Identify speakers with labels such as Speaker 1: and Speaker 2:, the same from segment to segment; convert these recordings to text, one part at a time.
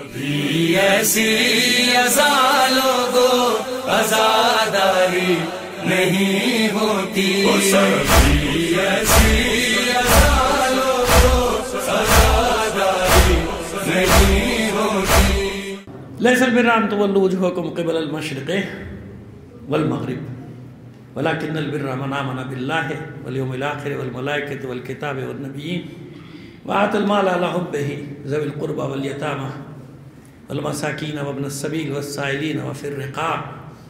Speaker 1: کبھی ایسی ازا لوگوں ازاداری نہیں ہوتی، کبھی ایسی ازا لوگوں ازاداری نہیں ہوتی۔
Speaker 2: لیس البر ان تولوا وجوہکم قبل المشرق والمغرب ولكن البر من آمن بالله واليوم الآخر والملائكة والكتاب والنبيين وآتى المال على حبه ذوي القربى واليتامى والمساكين وابن السبيل والسائلين وفي الرقاب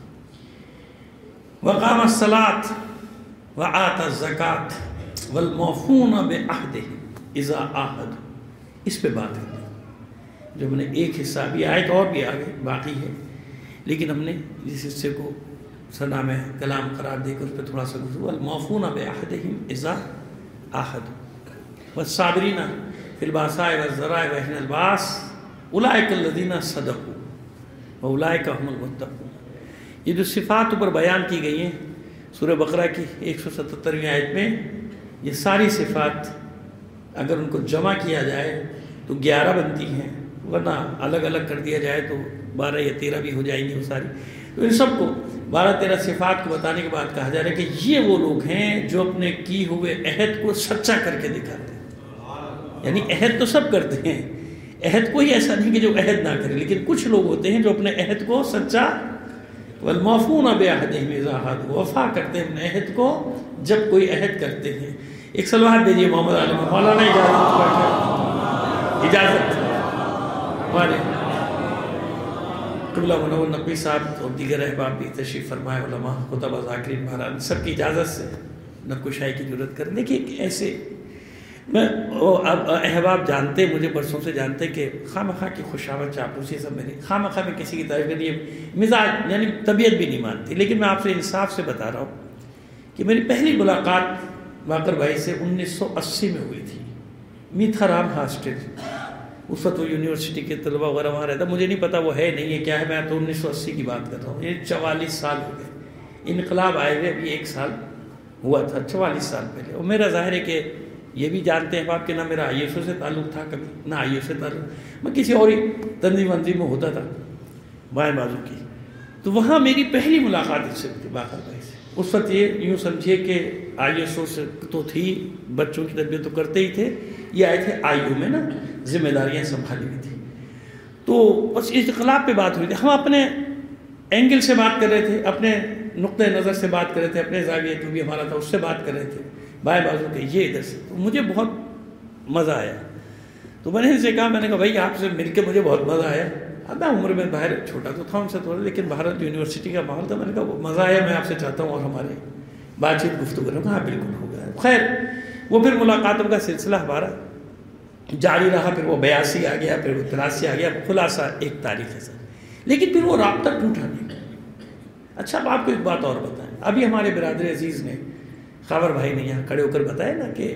Speaker 2: وقام الصلاة وآتى الزكاة والموفون بعهدهم إذا عاهدوا۔ اس پہ بات کریں جو ہم نے ایک حصہ بھی آیت اور بھی آگے باقی ہے، لیکن ہم نے اس حصے کو سنا میں کلام قرار دے کر اس پہ تھوڑا سا گزرو۔ الموفون بعهدهم اذا عاهدوا والصابرین فی الباساء والضراء وحین الباس اولئک الذین صدقوا واولئک هم المتقون۔ یہ جو صفات اوپر بیان کی گئی ہیں سورہ بقرہ کی 177ویں آیت میں، یہ ساری صفات اگر ان کو جمع کیا جائے تو 11 بنتی ہیں، ورنہ الگ الگ کر دیا جائے تو 12 یا 13 بھی ہو جائیں گی وہ ساری۔ تو ان سب کو 12-13 صفات کو بتانے کے بعد کہا جا رہا ہے کہ یہ وہ لوگ ہیں جو اپنے کی ہوئے عہد کو سچا کر کے دکھاتے ہیں۔ یعنی عہد تو سب کرتے ہیں، عہد کوئی ایسا نہیں کہ جو عہد نہ کرے، لیکن کچھ لوگ ہوتے ہیں جو اپنے عہد کو سچا والموفون بعہدہم اذا عاہدوا، وفا کرتے ہیں اپنے عہد کو جب کوئی عہد کرتے ہیں۔ ایک سلوات دیجیے محمد عالم مولانا اجازت ہمارے قبلہ منور نقوی صاحب اور دیگر احباب بھی تشریف فرمائے، علماء خطبہ ذاکرین مہران سب کی اجازت سے نقو شاہی کی ضرورت کریں۔ دیکھیے ایسے میں اب احباب جانتے، مجھے برسوں سے جانتے کہ خواہ مخواہ کی خوشامد چاپلوسی سب میری، خواہ مخواہ میں کسی کی تعریف کے لیے مزاج یعنی طبیعت بھی نہیں مانتی، لیکن میں آپ سے انصاف سے بتا رہا ہوں کہ میری پہلی ملاقات باقر بھائی سے 1980 میں ہوئی تھی، میتھا رام ہاسٹل۔ اس وقت وہ یونیورسٹی کے طلبہ وغیرہ وہاں رہتا، مجھے نہیں پتا وہ ہے نہیں ہے کیا ہے، میں تو 1980 کی بات کر رہا ہوں، یہ 44 سال ہو گئے، انقلاب آئے ہوئے ابھی 1 سال ہوا تھا 44 سال پہلے۔ اور میرا ظاہر ہے کہ یہ بھی جانتے ہیں آپ کہ نہ میرا آئی ایس او سے تعلق تھا کبھی، نہ آئی ایس سے تعلق، میں کسی اور ہی تنظیم میں ہوتا تھا بائیں بازو کی۔ تو وہاں میری پہلی ملاقات اس سے تھی باقر بھائی سے۔ اس وقت یہ یوں سمجھیے کہ آئی ایس او سے تو تھی، بچوں کی تربیت تو کرتے ہی تھے، یہ آئے تھے آئی او میں نا، ذمہ داریاں سنبھالی ہوئی تھی۔ تو بس انقلاب پہ بات ہوئی تھی، ہم اپنے اینگل سے بات کر رہے تھے، اپنے نقطۂ نظر سے بات کر رہے تھے، اپنے زاویے جو بھی ہمارا تھا اس سے بات کر رہے تھے، بائیں بازو کے یہ ادھر سے۔ تو مجھے بہت مزہ آیا، تو میں نے ان سے کہا، میں نے کہا بھائی آپ سے مل کے مجھے بہت مزہ آیا، میں عمر میں باہر چھوٹا تو تھا ان سے تھوڑا، لیکن بھارت یونیورسٹی کا ماحول تھا، میں نے کہا مزہ آیا، میں آپ سے چاہتا ہوں اور ہمارے بات چیت گفتگو کروں۔ ہاں بالکل ہو گیا۔ خیر وہ پھر ملاقاتوں کا سلسلہ ہمارا جاری رہا، پھر وہ 82 آ گیا، پھر وہ 83 آ گیا، خلاصہ ایک تاریخ ہے سر، لیکن پھر وہ رابطہ ٹوٹا نہیں۔ اچھا اب آپ کو ایک بات اور بتائیں، ابھی ہمارے برادر عزیز نے خاور بھائی نے یہاں کھڑے ہو کر بتایا نا کہ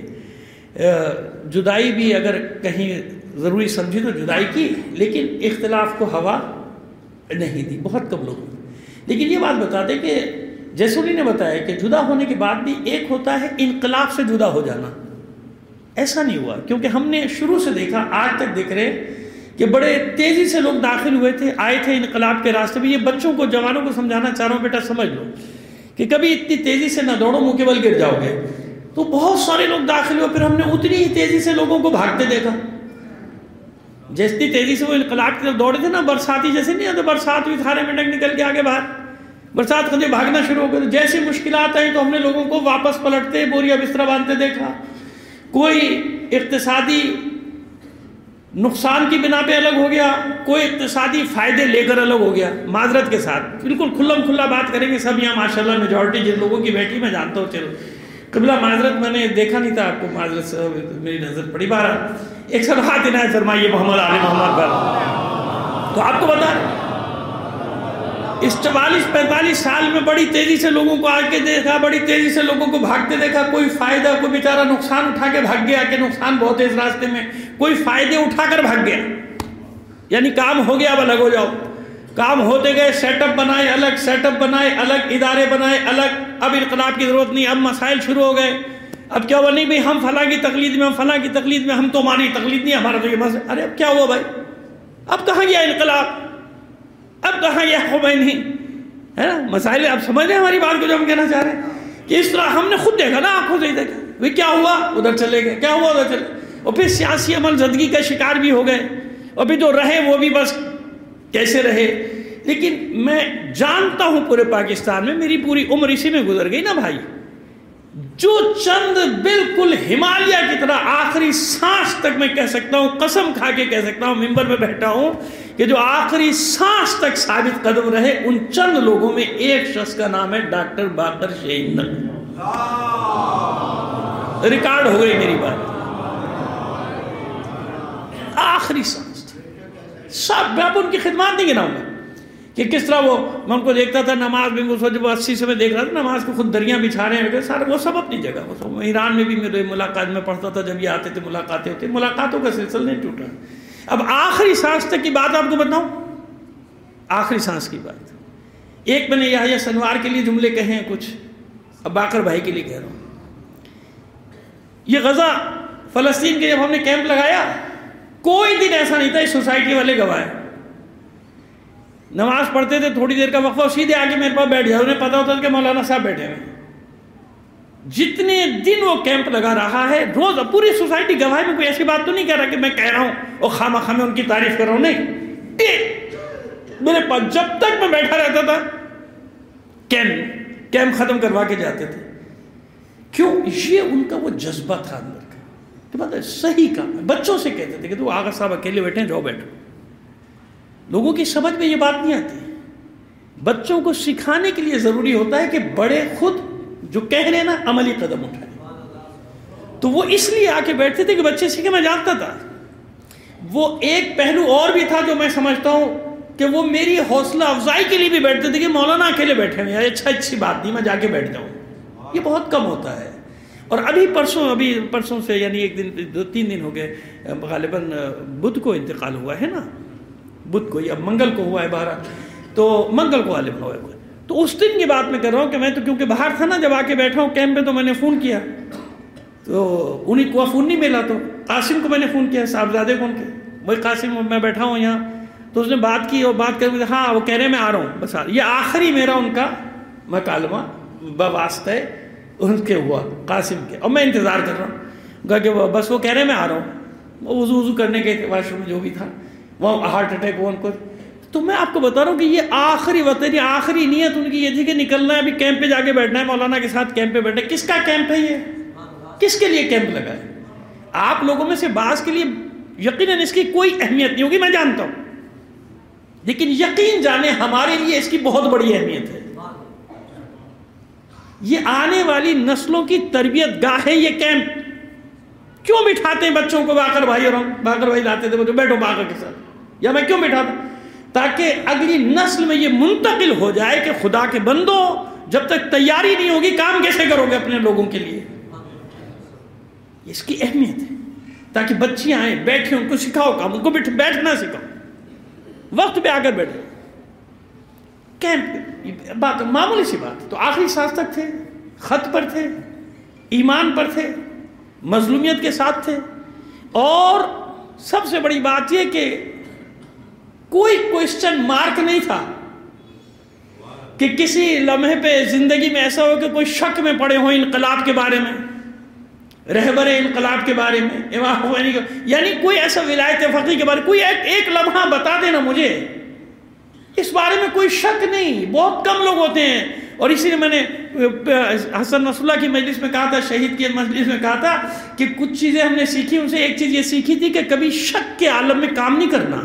Speaker 2: جدائی بھی اگر کہیں ضروری سمجھی تو جدائی کی، لیکن اختلاف کو ہوا نہیں دی، بہت کم لوگوں نے۔ لیکن یہ بات بتا دیں کہ جیسے انہوں نے بتایا کہ جدا ہونے کے بعد بھی ایک ہوتا ہے انقلاب سے جدا ہو جانا، ایسا نہیں ہوا، کیونکہ ہم نے شروع سے دیکھا آج تک دیکھ رہے کہ بڑے تیزی سے لوگ داخل ہوئے تھے، آئے تھے انقلاب کے راستے میں۔ یہ بچوں کو جوانوں کو سمجھانا چاہ رہا ہوں، بیٹا سمجھ لو کہ کبھی اتنی تیزی سے نہ دوڑو، منہ کے بل گر جاؤ گے۔ تو بہت سارے لوگ داخل ہوئے، پھر ہم نے اتنی ہی تیزی سے لوگوں کو بھاگتے دیکھا، جتنی تیزی سے وہ انقلاب کی طرف دوڑے تھے نا، برساتی جیسے نہیں آتے، برسات ہوئی سارے منڈک نکل کے آگے باہر، برسات خندے بھاگنا شروع ہو گئے۔ جیسی مشکلات آئیں تو ہم نے لوگوں کو واپس پلٹتے، بوریا بستر باندھتے دیکھا۔ کوئی اقتصادی نقصان کی بنا پہ الگ ہو گیا، کوئی اقتصادی فائدے لے کر الگ ہو گیا، معذرت کے ساتھ بالکل کھلم کھلا بات کریں گے سب یہاں ماشاءاللہ، میجورٹی جن لوگوں کی بیٹھی میں جانتا ہوں، چلو قبلہ معذرت، میں نے دیکھا نہیں تھا آپ کو، معذرت سے میری نظر پڑی۔ بارہ ایک صلوات عنایت فرمائیے محمد علی محمد پر۔ تو آپ کو بتا رہے اس 44-45 سال میں بڑی تیزی سے لوگوں کو آگے دیکھا، بڑی تیزی سے لوگوں کو بھاگتے دیکھا، کوئی فائدہ، کوئی بیچارہ نقصان اٹھا کے بھاگ گیا کہ نقصان بہت ہے اس راستے میں، کوئی فائدے اٹھا کر بھاگ گیا، یعنی کام ہو گیا اب الگ ہو جاؤ، کام ہوتے گئے، سیٹ اپ بنائے الگ، سیٹ اپ بنائے الگ، ادارے بنائے الگ، اب انقلاب کی ضرورت نہیں، اب مسائل شروع ہو گئے، اب کیا ہوا، نہیں بھائی ہم فلاں کی تقلید میں، ہم فلاں کی تقلید میں، ہم تو ہماری تقلید نہیں، ہمارا تو یہ مسئلہ، ارے اب کیا ہوا بھائی، اب کہاں گیا انقلاب؟ اب کہاں گیا خمینی؟ ہے نا مسائل؟ آپ سمجھ رہے ہیں ہماری بات کو جو ہم کہنا چاہ رہے ہیں کہ اس طرح ہم نے خود دیکھا نا، آنکھوں سے ہی دیکھا، وہ کیا ہوا ادھر چلے گئے، کیا ہوا ادھر چلے، اور پھر سیاسی عمل زدگی کا شکار بھی ہو گئے، اور پھر جو رہے وہ بھی بس کیسے رہے۔ لیکن میں جانتا ہوں پورے پاکستان میں میری پوری عمر اسی میں گزر گئی نا بھائی، جو چند بالکل ہمالیہ کی طرح آخری سانس تک میں کہہ سکتا ہوں، قسم کھا کے کہہ سکتا ہوں، ممبر میں بیٹھا ہوں، کہ جو آخری سانس تک ثابت قدم رہے، ان چند لوگوں میں ایک شخص کا نام ہے ڈاکٹر باقر شہید نقوی۔ ریکارڈ ہو گئی میری بات، آخری سانس سب۔ میں اب ان کی خدمات نہیں گناؤں گا کہ کس طرح وہ، میں ان کو دیکھتا تھا نماز میں، وہ جب 80 سے میں دیکھ رہا تھا نماز کو خود دریا بچھا رہے ہیں سارے، وہ سب اپنی جگہ۔ وہ ایران میں بھی میرے ملاقات میں پڑھتا تھا، جب یہ آتے تھے ملاقاتیں ہوتی، ملاقاتوں کا سلسلہ نہیں ٹوٹا۔ اب آخری سانس تک کی بات آپ کو بتاؤں، آخری سانس کی بات۔ ایک میں نے یحییٰ سنوار کے لیے جملے کہے ہیں کچھ، اب باقر بھائی کے لیے کہہ رہا ہوں۔ یہ غزہ فلسطین کے جب ہم نے کیمپ لگایا، کوئی دن ایسا نہیں تھا، اس سوسائٹی والے گواہ، نماز پڑھتے تھے، تھوڑی دیر کا وقفہ، سیدھے آگے میرے پاس بیٹھ جاتے، انہیں پتا ہوتا تھا کہ مولانا صاحب بیٹھے ہوئے۔ جتنے دن وہ کیمپ لگا رہا ہے، روز پوری سوسائٹی گواہ ہے۔ میں کوئی ایسی بات تو نہیں کہہ رہا کہ میں کہہ رہا ہوں اور خامخواہ میں ان کی تعریف کر رہا ہوں، نہیں، میرے پاس جب تک میں بیٹھا رہتا تھا کیمپ ختم کروا کے جاتے تھے۔ کیوں؟ یہ ان کا وہ جذبہ تھا اندر کا کہ بات ہے صحیح کام ہے۔ بچوں سے کہتے تھے کہ تو آغا صاحب اکیلے بیٹھے ہیں، جاؤ بیٹھو۔ لوگوں کی سمجھ میں یہ بات نہیں آتی۔ بچوں کو سکھانے کے لیے ضروری ہوتا ہے کہ بڑے خود جو کہہ رہے ہیں نا عملی قدم اٹھائیں۔ تو وہ اس لیے آ کے بیٹھتے تھے کہ بچے سیکھے۔ میں جانتا تھا وہ ایک پہلو اور بھی تھا جو میں سمجھتا ہوں کہ وہ میری حوصلہ افزائی کے لیے بھی بیٹھتے تھے کہ مولانا اکیلے بیٹھے ہوئے ہیں، اچھی بات نہیں، میں جا کے بیٹھ جاؤں۔ یہ بہت کم ہوتا ہے۔ اور ابھی پرسوں سے یعنی ایک دن 2-3 دن ہو گئے، غالباً بدھ کو انتقال ہوا ہے نا، بدھ کو یا منگل کو ہوا ہے، بہرحال تو منگل کو غالباً ہوا ہے۔ تو اس دن کی بات میں کر رہا ہوں کہ میں تو کیونکہ باہر تھا نا، جب آ کے بیٹھا ہوں کیمپ پہ، تو میں نے فون کیا، تو انہیں کو فون نہیں ملا، تو قاسم کو میں نے فون کیا، صاحبزادے کو ان کے، بھائی قاسم میں بیٹھا ہوں یہاں، تو اس نے بات کی اور بات کر کے ہاں وہ کہہ رہے میں آ رہا ہوں بس۔ یہ آخری میرا ان کا مکالمہ بواسطہ ان کے ہوا قاسم کے، اور میں انتظار کر رہا ہوں، کہا کہ بس وہ کہہ رہے میں آ رہا ہوں، وہ وضو کرنے کے واش روم جو بھی تھا، وہاں ہارٹ اٹیک ہوا ان کو۔ تو میں آپ کو بتا رہا ہوں کہ یہ آخری وقت، آخری نیت ان کی یہ تھی کہ نکلنا ہے، ابھی کیمپ پہ جا کے بیٹھنا ہے، مولانا کے ساتھ کیمپ پہ بیٹھنا ہے۔ کس کا کیمپ ہے یہ؟ کس کے لیے کیمپ لگا ہے؟ آپ لوگوں میں سے بعض کے لیے یقیناً اس کی کوئی اہمیت نہیں ہوگی، میں جانتا ہوں، لیکن یقین جانے ہمارے لیے اس کی بہت بڑی اہمیت ہے۔ یہ آنے والی نسلوں کی تربیت گاہ ہے یہ کیمپ۔ کیوں بٹھاتے ہیں بچوں کو؟ باقر بھائی، اور ہم باقر بھائی لاتے تھے، بیٹھو باقر کے ساتھ، یا میں کیوں بٹھاتا؟ تاکہ اگلی نسل میں یہ منتقل ہو جائے کہ خدا کے بندوں، جب تک تیاری نہیں ہوگی کام کیسے کرو گے اپنے لوگوں کے لیے؟ اس کی اہمیت ہے، تاکہ بچیاں آئیں، بیٹھیں، ان کو سکھاؤ کام، ان کو بیٹھنا سکھاؤ، وقت پہ آ کر بیٹھے۔ کیمپ بات معمولی سی بات۔ تو آخری سانس تک تھے، خط پر تھے، ایمان پر تھے، مظلومیت کے ساتھ تھے، اور سب سے بڑی بات یہ کہ کوئی کوئسچن مارک نہیں تھا کہ کسی لمحے پہ زندگی میں ایسا ہو کہ کوئی شک میں پڑے ہوں انقلاب کے بارے میں، رہبر انقلاب کے بارے میں، امام خمینی کا، یعنی کوئی ایسا ولایت فقیہ کے بارے میں کوئی ایک لمحہ بتا دینا مجھے، اس بارے میں کوئی شک نہیں۔ بہت کم لوگ ہوتے ہیں، اور اسی لیے میں نے حسن نصر اللہ کی مجلس میں کہا تھا، شہید کی مجلس میں کہا تھا کہ کچھ چیزیں ہم نے سیکھی، ان سے ایک چیز یہ سیکھی تھی کہ کبھی شک کے عالم میں کام نہیں کرنا۔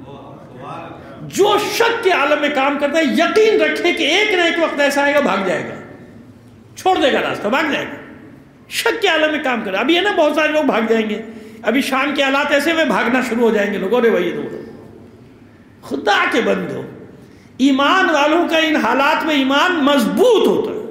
Speaker 2: جو شک کے عالم میں کام کرتا ہے یقین رکھے کہ ایک نہ ایک وقت ایسا آئے گا بھاگ جائے گا، چھوڑ دے گا راستہ، بھاگ جائے گا۔ شک کے عالم میں کام کرے۔ ابھی ہے نا بہت سارے لوگ بھاگ جائیں گے، ابھی شام کے حالات ایسے میں بھاگنا شروع ہو جائیں گے لوگ، ارے بھائی دو خدا کے بندو، ایمان والوں کا ان حالات میں ایمان مضبوط ہوتا ہے،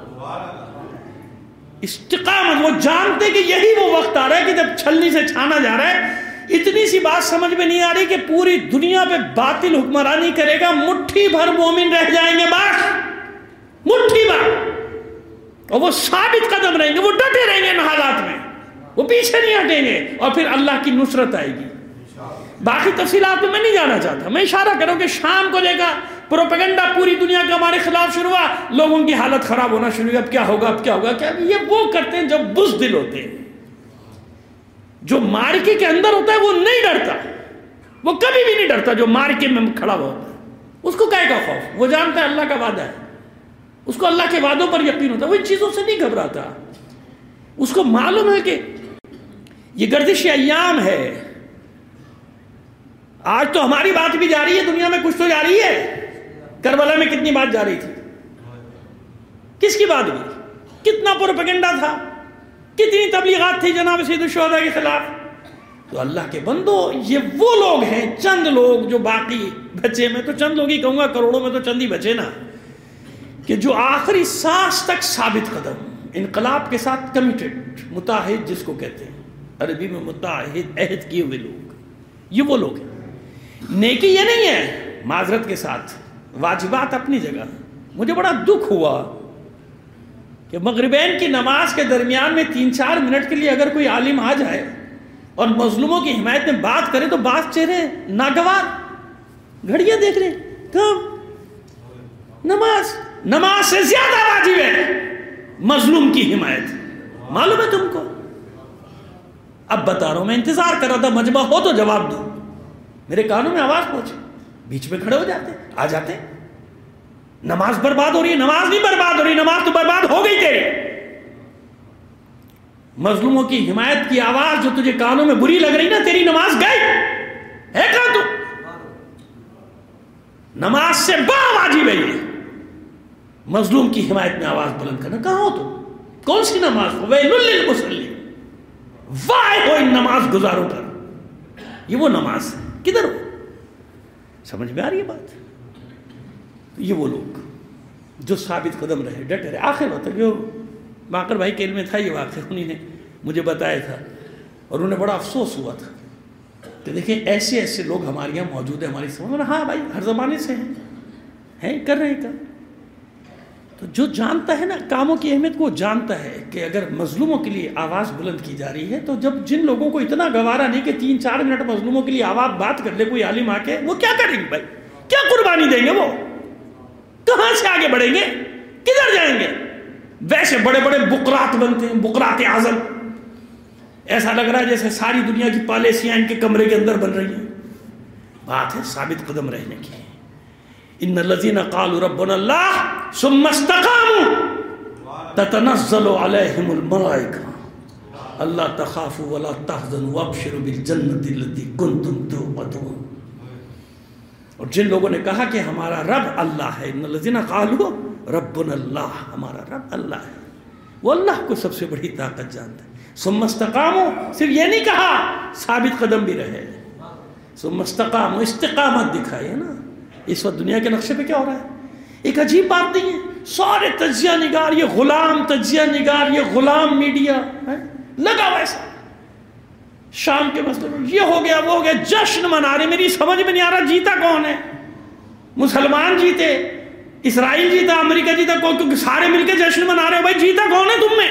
Speaker 2: استقامت۔ وہ جانتے کہ یہی وہ وقت آ رہا ہے کہ جب چھلنی سے چھانا جا رہا ہے۔ اتنی سی بات سمجھ میں نہیں آ رہی کہ پوری دنیا پہ باطل حکمرانی کرے گا، مٹھی بھر مومن رہ جائیں گے، بس مٹھی بھر، اور وہ ثابت قدم رہیں گے، وہ ڈٹے رہیں گے ان حالات میں، وہ پیچھے نہیں ہٹیں گے، اور پھر اللہ کی نصرت آئے گی۔ باقی تفصیلات میں نہیں جانا چاہتا، میں اشارہ کروں کہ شام کو دیکھا پروپیگنڈا پوری دنیا کا ہمارے خلاف شروع ہوا، لوگوں کی حالت خراب ہونا شروع ہوئی، اب کیا ہوگا اب کیا ہوگا کیا. یہ وہ کرتے ہیں جب بزدل ہوتے ہیں. جو مارکے کے اندر ہوتا ہے وہ نہیں ڈرتا، وہ کبھی بھی نہیں ڈرتا. جو مارکے میں کھڑا ہوا ہوتا ہے اس کو کائے کا خوف، وہ جانتا ہے اللہ کا وعدہ ہے، اس کو اللہ کے وعدوں پر یقین ہوتا ہے، وہ ان چیزوں سے نہیں گھبراتا. اس کو معلوم ہے کہ یہ گردش ایام ہے. آج تو ہماری بات بھی جاری ہے، دنیا میں کچھ تو جاری ہے. کربلا میں کتنی بات جاری تھی، کس کی بات ہوئی، کتنا پروپیگنڈا تھا، کتنی تبلیغات تھی جناب سید الشہداء کے خلاف. تو اللہ کے بندو، یہ وہ لوگ ہیں، چند لوگ جو باقی بچے، میں تو چند لوگ ہی کہوں گا، کروڑوں میں تو چند ہی بچے نا، کہ جو آخری سانس تک ثابت قدم، انقلاب کے ساتھ کمیٹڈ، متعہد جس کو کہتے ہیں عربی میں، متعہد، عہد کیے ہوئے لوگ. یہ وہ لوگ ہیں. نیکی یہ نہیں ہے، معذرت کے ساتھ واجبات اپنی جگہ. مجھے بڑا دکھ ہوا کہ مغربین کی نماز کے درمیان میں 3-4 منٹ کے لیے اگر کوئی عالم آ جائے اور مظلوموں کی حمایت میں بات کرے تو بعض چہرے ناگوار، گھڑیاں دیکھ رہے. کب نماز سے زیادہ واجب ہے مظلوم کی حمایت، معلوم ہے تم کو. اب بتا رہا ہوں، میں انتظار کر رہا تھا مجمع ہو تو جواب دوں. میرے کانوں میں آواز پہنچی، بیچ میں کھڑے ہو جاتے، آ جاتے. نماز برباد ہو رہی ہے. نماز نہیں برباد ہو رہی، نماز تو برباد ہو گئی تیری. مظلوموں کی حمایت کی آواز جو تجھے کانوں میں بری لگ رہی نا، تیری نماز گئی ہے. کہاں تو نماز سے بڑا واجب ہے یہ مظلوم کی حمایت میں آواز بلند کرنا. کہاں ہو تم؟ کون سی نماز ہو؟ ویل للمصلین، واہ ہو ان نماز گزاروں پر. یہ وہ نماز ہے، کدھر ہو؟ سمجھ میں آ رہی ہے بات؟ یہ وہ لوگ جو ثابت قدم رہے، ڈٹے رہے. آخر ہوتا جو باقر بھائی کے علم میں تھا یہ واقعہ، انہیں نے مجھے بتایا تھا اور انہیں بڑا افسوس ہوا تھا کہ دیکھیں ایسے ایسے لوگ ہمارے یہاں موجود ہیں ہماری سمجھ میں. ہاں بھائی، ہر زمانے سے ہیں کر رہے ہیں کام. تو جو جانتا ہے نا کاموں کی اہمیت کو، جانتا ہے کہ اگر مظلوموں کے لیے آواز بلند کی جا رہی ہے تو جب جن لوگوں کو اتنا گوارا نہیں کہ 3-4 منٹ مظلوموں کے لیے آواز بات کر لے کوئی عالم آ کے، وہ کیا کریں گے بھائی؟ کیا قربانی دیں گے؟ وہ کہاں سے آگے بڑھیں گے؟ کدھر جائیں گے؟ ویسے بڑے بڑے بقرات بنتے ہیں، بقرات اعظم. ایسا لگ رہا ہے جیسے ساری دنیا کی پالیسیاں ان کے کمرے کے اندر بن رہی ہیں. بات ہے ثابت قدم رہنے کی. ان الذين قالوا ربنا الله ثم استقاموا تتنزل عليهم الملائكة الا تخافوا ولا تحزنوا وابشروا بالجنة التي كنتم توعدون. اور جن لوگوں نے کہا کہ ہمارا رب اللہ ہے، ان الذين قالوا ربنا الله، ہمارا رب اللہ ہے، وہ اللہ کو سب سے بڑی طاقت جانتا ہے. ثم استقاموا، صرف یہ نہیں کہا ثابت قدم بھی رہے. ثم استقاموا، استقامت دکھائی ہے نا. اس وقت دنیا کے نقشے پہ کیا ہو رہا ہے؟ ایک عجیب بات نہیں ہے، سارے تجزیہ نگار، یہ غلام تجزیہ نگار، یہ غلام میڈیا لگا ویسا. شام کے مسئلے میں یہ ہو گیا وہ ہو گیا، جشن منا رہے. میری سمجھ میں نہیں آ رہا جیتا کون ہے؟ مسلمان جیتے، اسرائیل جیتا، امریکہ جیتا، کیونکہ سارے مل کے جشن منا رہے ہو. بھائی جیتا کون ہے تم میں؟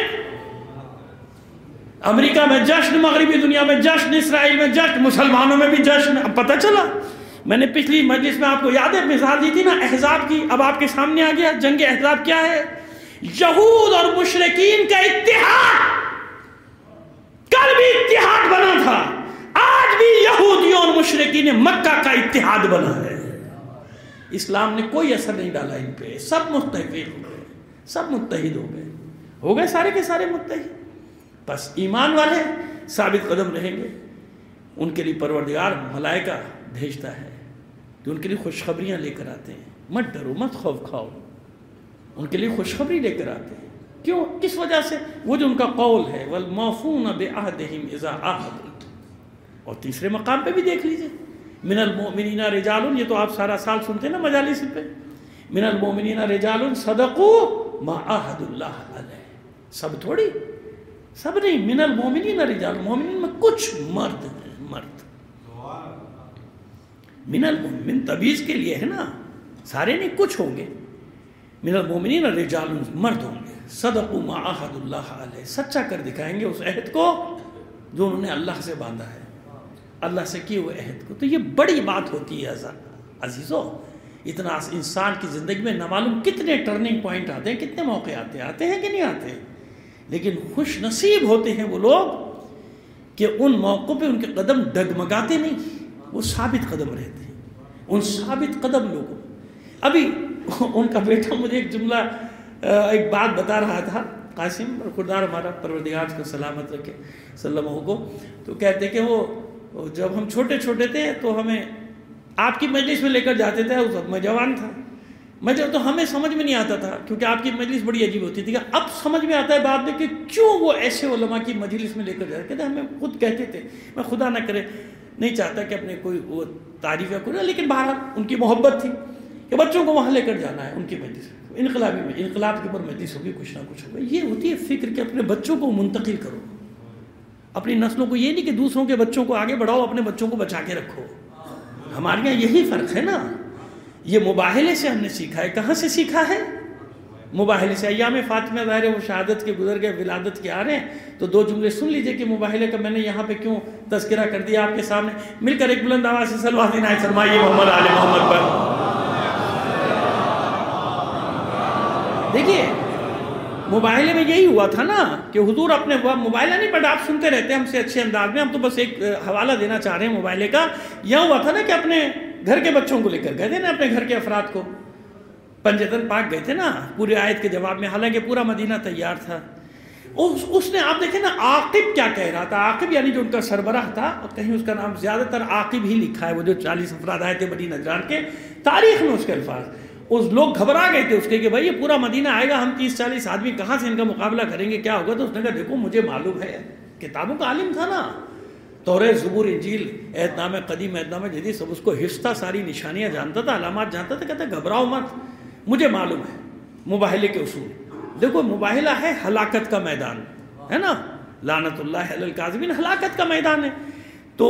Speaker 2: امریکہ میں جشن، مغربی دنیا میں جشن، اسرائیل میں جشن، مسلمانوں میں بھی جشن. اب پتہ چلا، میں نے پچھلی مجلس میں آپ کو یاد ہے مثال دی تھی نا احزاب کی. اب آپ کے سامنے آ گیا. جنگ احزاب کیا ہے؟ یہود اور مشرکین کا اتحاد. کل بھی اتحاد بنا تھا، آج بھی یہودیوں اور مشرکین مکہ کا اتحاد بنا ہے. اسلام نے کوئی اثر نہیں ڈالا ان پہ. سب متفق ہو گئے، سب متحد ہو گئے سارے کے سارے متحد. بس ایمان والے ثابت قدم رہیں گے. ان کے لیے پروردگار ملائکہ بھیجتا ہے جو ان کے لیے خوشخبریاں لے کر آتے ہیں. مت ڈرو، مت خوف کھاؤ. ان کے لیے خوشخبری لے کر آتے ہیں. کیوں؟ کس وجہ سے؟ وہ جو ان کا قول ہے والموفون بعہدہم اذا عاہدوا. اور تیسرے مقام پہ بھی دیکھ لیجئے، من المؤمنین رجال، یہ تو آپ سارا سال سنتے ہیں نا مجالس پہ، من المؤمنین رجال صدقوا ما عاہدوا اللہ علیہ. سب تھوڑی، سب نہیں. من المؤمنین رجال، مومنین میں کچھ مرد ہیں، مرد. من المؤمن تبیز کے لیے ہے نا، سارے نہیں، کچھ ہوں گے. من المؤمنین رجال، مرد ہوں گے. صدقوا ما عاہدوا اللہ علیہ، سچا کر دکھائیں گے اس عہد کو جو انہوں نے اللہ سے باندھا ہے. اللہ سے کیے ہوئے عہد کو. تو یہ بڑی بات ہوتی ہے عزیزو. اتنا انسان کی زندگی میں نہ معلوم کتنے ٹرننگ پوائنٹ آتے ہیں, کتنے موقع آتے ہیں کہ نہیں آتے, لیکن خوش نصیب ہوتے ہیں وہ لوگ کہ ان موقعوں پہ ان کے قدم ڈگمگاتے نہیں, وہ ثابت قدم رہتے ہیں. ان ثابت قدم لوگوں, ابھی ان کا بیٹا مجھے ایک جملہ ایک بات بتا رہا تھا, قاسم خدار ہمارا پروردگار کو سلامت رکھے سلمہ کو, تو کہتے کہ وہ جب ہم چھوٹے چھوٹے تھے تو ہمیں آپ کی مجلس میں لے کر جاتے تھے. اس وقت میں جوان تھا, تو ہمیں سمجھ میں نہیں آتا تھا کیونکہ آپ کی مجلس بڑی عجیب ہوتی تھی. اب سمجھ میں آتا ہے بعد میں کہ کیوں وہ ایسے علماء کی مجلس میں لے کر جاتے تھے. ہمیں خود کہتے تھے, میں خدا نہ کرے نہیں چاہتا کہ اپنے کوئی وہ تعریف یا کوئی, لیکن بہرحال ان کی محبت تھی کہ بچوں کو وہاں لے کر جانا ہے ان کی مجلس. انقلابی میں انقلاب کے اوپر مجلس ہوگی, کچھ نہ کچھ ہوگا. یہ ہوتی ہے فکر کہ اپنے بچوں کو منتقل کرو, اپنی نسلوں کو. یہ نہیں کہ دوسروں کے بچوں کو آگے بڑھاؤ, اپنے بچوں کو بچا کے رکھو. ہمارے یہاں یہی فرق ہے نا. یہ مباہلے سے ہم نے سیکھا ہے. کہاں سے سیکھا ہے؟ مباہلے سے. ایام فاطمہ ظاہر وہ شہادت کے گزر گئے, ولادت کے آ رہے ہیں, تو 2 جملے سن لیجئے کہ مباہلے کا میں نے یہاں پہ کیوں تذکرہ کر دیا آپ کے سامنے. مل کر ایک بلند آواز سے صلوات عنایت فرمائیے محمد آل محمد پر. دیکھیے مباہلے میں یہی ہوا تھا نا کہ حضور اپنے مباہلہ نہیں, بٹ آپ سنتے رہتے ہیں ہم سے اچھے انداز میں, ہم تو بس ایک حوالہ دینا چاہ رہے ہیں مباہلے کا. یہ ہوا تھا نا کہ اپنے گھر کے بچوں کو لے کر گئے تھے نا, اپنے گھر کے افراد کو پنجتن پاک گئے تھے نا پورے آیت کے جواب میں, حالانکہ پورا مدینہ تیار تھا. اس نے آپ دیکھیں نا عاقب کیا کہہ رہا تھا. عاقب یعنی جو ان کا سربراہ تھا, کہیں اس کا نام زیادہ تر عاقب ہی لکھا ہے, وہ جو 40 افراد آئے تھے بنی نجران کے, تاریخ میں اس کے الفاظ. اس لوگ گھبرا گئے تھے اس کے کہ بھائی یہ پورا مدینہ آئے گا, ہم 30-40 آدمی کہاں سے ان کا مقابلہ کریں گے, کیا ہوگا. تو اس نے کہا دیکھو مجھے معلوم ہے, کتابوں کا عالم تھا نا, توریت زبور انجیل عہد نامہ قدیم عہد نامہ جدید سب اس کو حفظ, ساری نشانیاں جانتا تھا, علامات جانتا تھا. کہتا گھبراؤ مت, مجھے معلوم ہے مباہلے کے اصول. دیکھو مباہلہ ہے ہلاکت کا میدان ہے نا, لعنت اللہ علی الکاذبین, ہلاکت کا میدان ہے. تو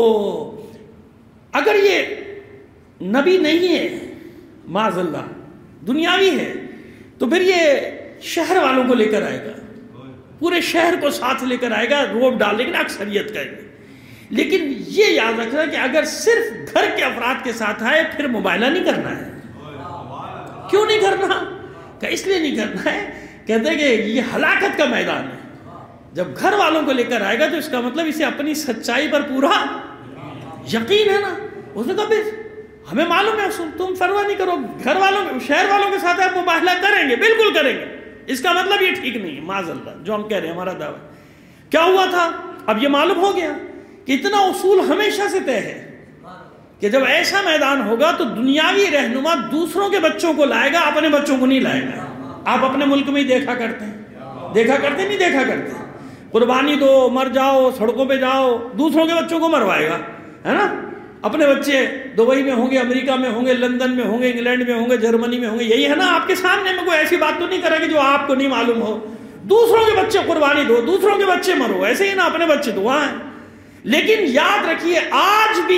Speaker 2: اگر یہ نبی نہیں ہے معاذ اللہ, دنیاوی ہے, تو پھر یہ شہر والوں کو لے کر آئے گا, پورے شہر کو ساتھ لے کر آئے گا, روب ڈال لے گا اکثریت کا. لیکن یہ یاد رکھنا کہ اگر صرف گھر کے افراد کے ساتھ آئے پھر مباہلہ نہیں کرنا ہے. کیوں نہیں کرنا؟ کہ اس لیے نہیں کرنا ہے, کہتے ہیں کہ یہ ہلاکت کا میدان ہے. جب گھر والوں کو لے کر آئے گا تو اس کا مطلب اسے اپنی سچائی پر پورا یقین ہے نا. اس نے کہا پھر ہمیں معلوم ہے اصول, تم پرواہ نہیں کرو, گھر والوں شہر والوں کے ساتھ آپ مباہلہ کریں گے, بالکل کریں گے. اس کا مطلب یہ ٹھیک نہیں ہے معاذ اللہ جو ہم کہہ رہے ہیں, ہمارا دعویٰ. کیا ہوا تھا اب یہ معلوم ہو گیا کہ اتنا اصول ہمیشہ سے طے ہے کہ جب ایسا میدان ہوگا تو دنیاوی رہنما دوسروں کے بچوں کو لائے گا, اپنے بچوں کو نہیں لائے گا. آپ اپنے ملک میں ہی دیکھا کرتے ہیں نہیں دیکھا کرتے, قربانی دو, مر جاؤ, سڑکوں پہ جاؤ, دوسروں کے بچوں کو مروائے گا, ہے نا. اپنے بچے دبئی میں ہوں گے, امریکہ میں ہوں گے, لندن میں ہوں گے, انگلینڈ میں ہوں گے, جرمنی میں ہوں گے. یہی ہے نا, آپ کے سامنے میں کوئی ایسی بات تو نہیں کرے گا جو آپ کو نہیں معلوم ہو. دوسروں کے بچے قربانی دو, دوسروں کے بچے مرو, ایسے ہی نا اپنے بچے دعا ہیں. لیکن یاد رکھیے آج بھی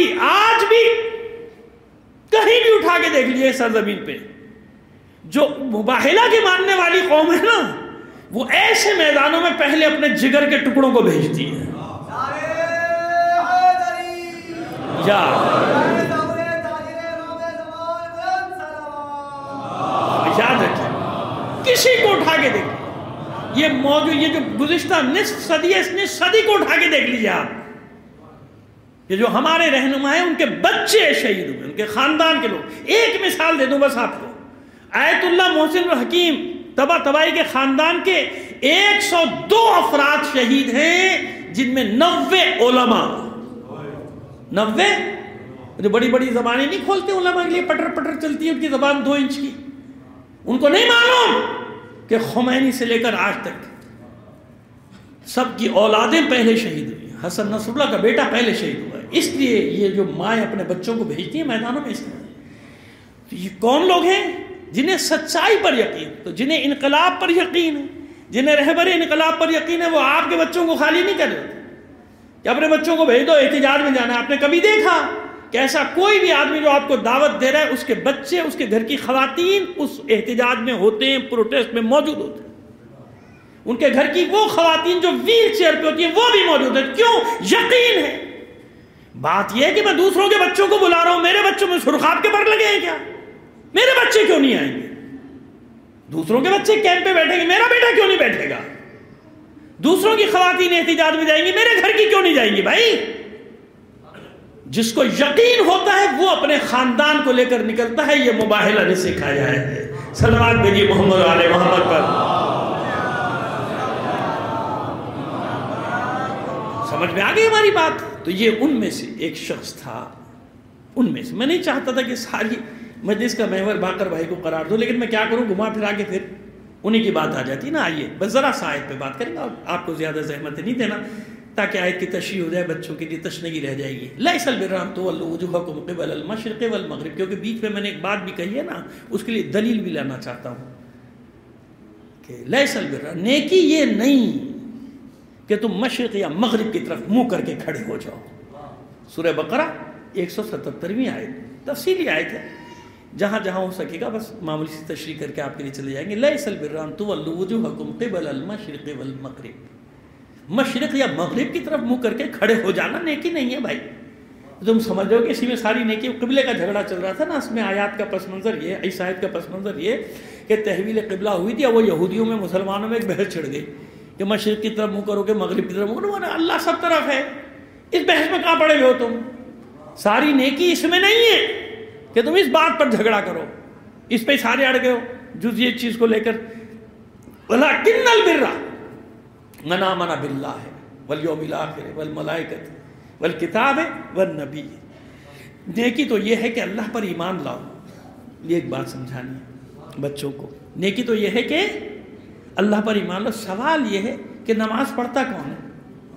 Speaker 2: کہیں بھی اٹھا کے دیکھ لیجیے سرزمین پہ جو مباہلہ کی ماننے والی قوم ہے نا, وہ ایسے میدانوں میں پہلے اپنے جگر کے ٹکڑوں کو بھیجتی ہے. یاد رکھیے, کسی کو اٹھا کے دیکھیے, یہ موضوع یہ جو گزشتہ نصف صدی ہے, اس نصف صدی کو اٹھا کے دیکھ لیجیے آپ کہ جو ہمارے رہنما ہیں ان کے بچے شہید ہوئے, ان کے خاندان کے لوگ. ایک مثال دے دوں بس آپ کو, آیت اللہ محسن الحکیم طبائی کے خاندان کے 102 افراد شہید ہیں, جن میں 90 علماء. 90 جو بڑی بڑی زبانیں نہیں کھولتے علماء کے لیے, پٹر پٹر چلتی ہے ان کی زبان 2 انچ کی. ان کو نہیں معلوم کہ خمینی سے لے کر آج تک سب کی اولادیں پہلے شہید ہوئی. حسن نصر اللہ کا بیٹا پہلے شہید ہوا ہے. اس لیے یہ جو مائیں اپنے بچوں کو بھیجتی ہیں میدانوں میں, اس لیے یہ کون لوگ ہیں جنہیں سچائی پر یقین, تو جنہیں انقلاب پر یقین ہے, جنہیں رہبر انقلاب پر یقین ہے, وہ آپ کے بچوں کو خالی نہیں کر رہے کہ اپنے بچوں کو بھیج دو احتجاج میں جانا ہے. آپ نے کبھی دیکھا کہ ایسا کوئی بھی آدمی جو آپ کو دعوت دے رہا ہے اس کے بچے, اس کے گھر کی خواتین اس احتجاج میں ہوتے ہیں, پروٹیسٹ میں موجود ہوتے ہیں. ان کے گھر کی وہ خواتین جو ویل چیئر پہ ہوتی ہیں وہ بھی موجود ہیں. کیوں؟ یقین ہے. بات یہ ہے کہ میں دوسروں کے بچوں کو بلا رہا ہوں، میرے بچوں میں سرخاب کے پر لگے ہیں کیا؟ میرے بچے کیوں نہیں آئیں گے؟ دوسروں کے بچے کیمپ پہ بیٹھیں گے، میرا بیٹا کیوں نہیں بیٹھے گا؟ دوسروں کی خواتین احتجاج میں جائیں گی، میرے گھر کی کیوں نہیں جائیں گی؟ بھائی جس کو یقین ہوتا ہے وہ اپنے خاندان کو لے کر نکلتا ہے. یہ مباہلہ نے سکھایا ہے. صلوات بھیجیے محمد و آل محمد پر. سمجھ میں آ گئی ہماری بات؟ تو یہ ان میں سے ایک شخص تھا. ان میں سے میں نہیں چاہتا تھا کہ ساری مجلس کا محور باقر بھائی کو قرار دو، لیکن میں کیا کروں، گھما پھرا کے پھر انہی کی بات آ جاتی نا. آئیے بس ذرا سا آیت پہ بات کریں گے، آپ کو زیادہ زحمت نہیں دینا تاکہ آیت کی تشریح ہو جائے، بچوں کے لیے تشنگی رہ جائے گی. لیس البر ان تولوا وجوہکم قبل المشرق والمغرب، کیونکہ بیچ میں نے ایک بات بھی کہی ہے نا، اس کے لیے دلیل بھی لانا چاہتا ہوں کہ لیس البر، نیکی یہ نہیں کہ تم مشرق یا مغرب کی طرف منہ کر کے کھڑے ہو جاؤ. سورہ بقرہ 177ویں آیت، تفصیلی آیت ہے، جہاں جہاں ہو سکے گا بس معمولی سی تشریح کر کے آپ کے لیے چلے جائیں گے. لیس البر ان تولوا وجوہکم قبل المشرق والمغرب، مشرق یا مغرب کی طرف منہ کر کے کھڑے ہو جانا نیکی نہیں ہے بھائی. تم سمجھ رہے ہو کہ اسی میں ساری نیکی، قبلے کا جھگڑا چل رہا تھا نا، اس میں آیات کا پس منظر یہ، اس آیت کا پس منظر یہ کہ تحویل قبلہ ہوئی تھی، اور وہ یہودیوں میں مسلمانوں میں ایک بحث چھڑ گئی کہ مشرق کی طرف منہ کرو کہ مغرب کی طرف منہ کرو. اللہ سب طرف ہے، اس بحث میں کہاں پڑے ہوئے ہو تم؟ ساری نیکی اس میں نہیں ہے کہ تم اس بات پر جھگڑا کرو، اس پہ سارے اڑ گئے ہو جزئی چیز کو لے کر. ولکن البر من آمن باللہ والیوم الآخر والملائکۃ والکتاب والنبی. نیکی تو یہ ہے کہ اللہ پر ایمان لاؤ. یہ ایک بات سمجھانی ہے بچوں کو، نیکی تو یہ ہے کہ اللہ پر ایمان لاؤ. سوال یہ ہے کہ نماز پڑھتا کون ہے؟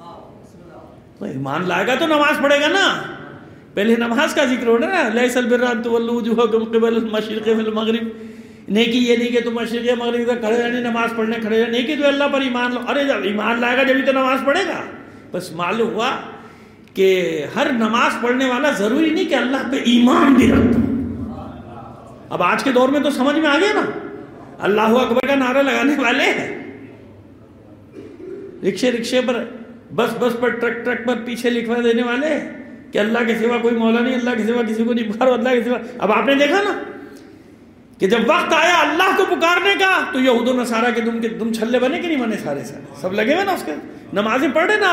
Speaker 2: تو ایمان لائے گا تو نماز پڑھے گا نا. پہلے نماز کا ذکر ہونا نا، لیس البر ان تولوا وجوہکم قبل المشرق والمغرب. نیکی یہ نہیں کہ تم مشرق یا مغرب کا کھڑے رہنے نماز پڑھنے کھڑے رہنے، نیکی تو اللہ پر ایمان لاؤ. ارے جب ایمان لائے گا جبھی تو نماز پڑھے گا. بس معلوم ہوا کہ ہر نماز پڑھنے والا ضروری نہیں کہ اللہ پہ ایمان بھی رکھتا. اب آج کے دور میں تو سمجھ میں آ گیا نا، اللہ اکبر کا نعرہ لگانے والے ہیں، رکشے پر بس پر ٹرک پر پیچھے لکھوا دینے والے کہ اللہ کے سوا کوئی مولا نہیں، اللہ کے سوا کسی کو نہیں پکارو، اللہ کے سوا. اب آپ نے دیکھا نا کہ جب وقت آیا اللہ کو پکارنے کا تو یہود و نصارہ کے دم چھلے بنے کہ نہیں بنے؟ سارے سب لگے ہوئے نا اس کے. نمازیں پڑھ رہے نا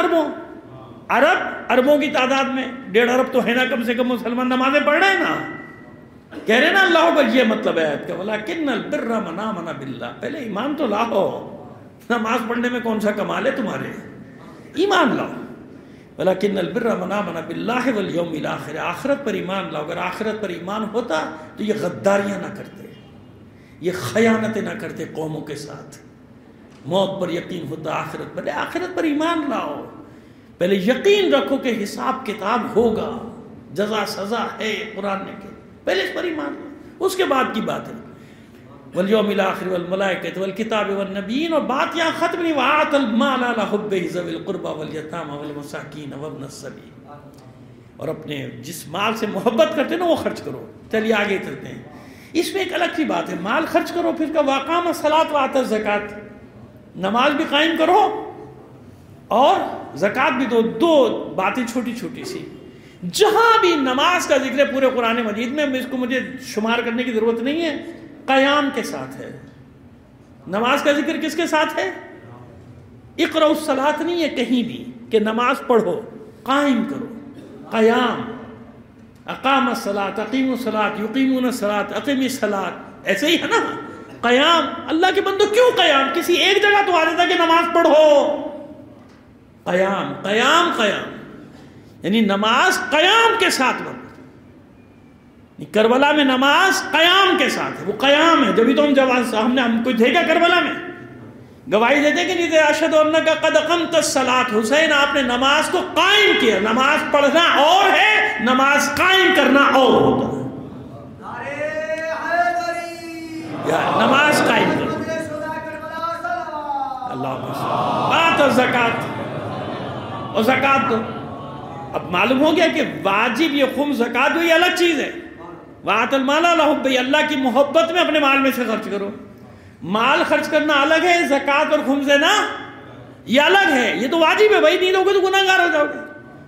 Speaker 2: اربوں کی تعداد میں، 1.5 ارب تو ہے نا کم سے کم مسلمان، نمازیں پڑھ رہے ہیں نا، کہہ رہے نا اللہ اکبر. یہ مطلب ہے کہ ولکن البر من آمن باللہ. پہلے ایمان تو لاؤ. نماز پڑھنے میں کون سا کمال ہے تمہارے؟ ایمان لاؤ. ولکن البر من آمن باللہ والیوم الآخر. آخرت پر ایمان لاؤ. اگر آخرت پر ایمان ہوتا تو یہ غداریاں نہ کرتے، یہ خیانتیں نہ کرتے قوموں کے ساتھ. موت پر یقین ہوتا، آخرت پر. آخرت پر ایمان لاؤ. پہلے یقین رکھو کہ حساب کتاب ہوگا، جزا سزا ہے قرآن نے کہ، پہلے اس پر ایمان لاؤ. اس کے بعد کی بات ہے والیوم الآخر والملائکۃ والکتاب والنبیین. اور بات یہاں ختم نہیں. وآت المال علی حبہ ذوی القربى والیتامى والمساکین وابن السبیل. اور اپنے جس مال سے محبت کرتے نا وہ خرچ کرو. چلیے آگے چلتے ہیں. اس میں ایک الگ سی بات ہے، مال خرچ کرو، پھر کا واقام الصلاۃ وآت الزکوٰۃ. نماز بھی قائم کرو اور زکوٰۃ بھی دو. دو باتیں چھوٹی چھوٹی سی. جہاں بھی نماز کا ذکر ہے پورے قرآن مجید میں، اس کو مجھے شمار کرنے کی ضرورت نہیں ہے، قیام کے ساتھ ہے. نماز کا ذکر کس کے ساتھ ہے؟ اقرأوا الصلاۃ نہیں ہے کہیں بھی کہ نماز پڑھو، قائم کرو. قیام، اقام الصلاۃ، اقیموا الصلاۃ، یقیمون الصلاۃ، اقیم الصلاۃ. ایسے ہی ہے نا قیام. اللہ کے بندو کیوں قیام؟ کسی ایک جگہ تو آ جاتا کہ نماز پڑھو. قیام قیام قیام یعنی نماز قیام کے ساتھ بند. کربلا میں نماز قیام کے ساتھ ہے، وہ قیام ہے. جبھی تو ہم کوئی تھے کیا کربلا میں؟ گواہی دیتے کہ نہیں تھے؟ اشہد انک قد اقمت الصلاۃ. حسین آپ نے نماز کو قائم کیا. نماز پڑھنا اور ہے، نماز قائم کرنا اور ہوتا ہے. نماز قائم کرنا. اللہ بات اور زکوٰۃ. اور زکوٰۃ دو. اب معلوم ہو گیا کہ واجب یہ خمس زکوٰۃ یہ الگ چیز ہے. وآت المال علی حبہ، اللہ کی محبت میں اپنے مال میں سے خرچ کرو. مال خرچ کرنا الگ ہے، زکوٰۃ اور خمس دینا یہ الگ ہے. یہ تو واجب ہے بھائی، نہیں دو گے تو گناہ گار ہو جاؤ گے.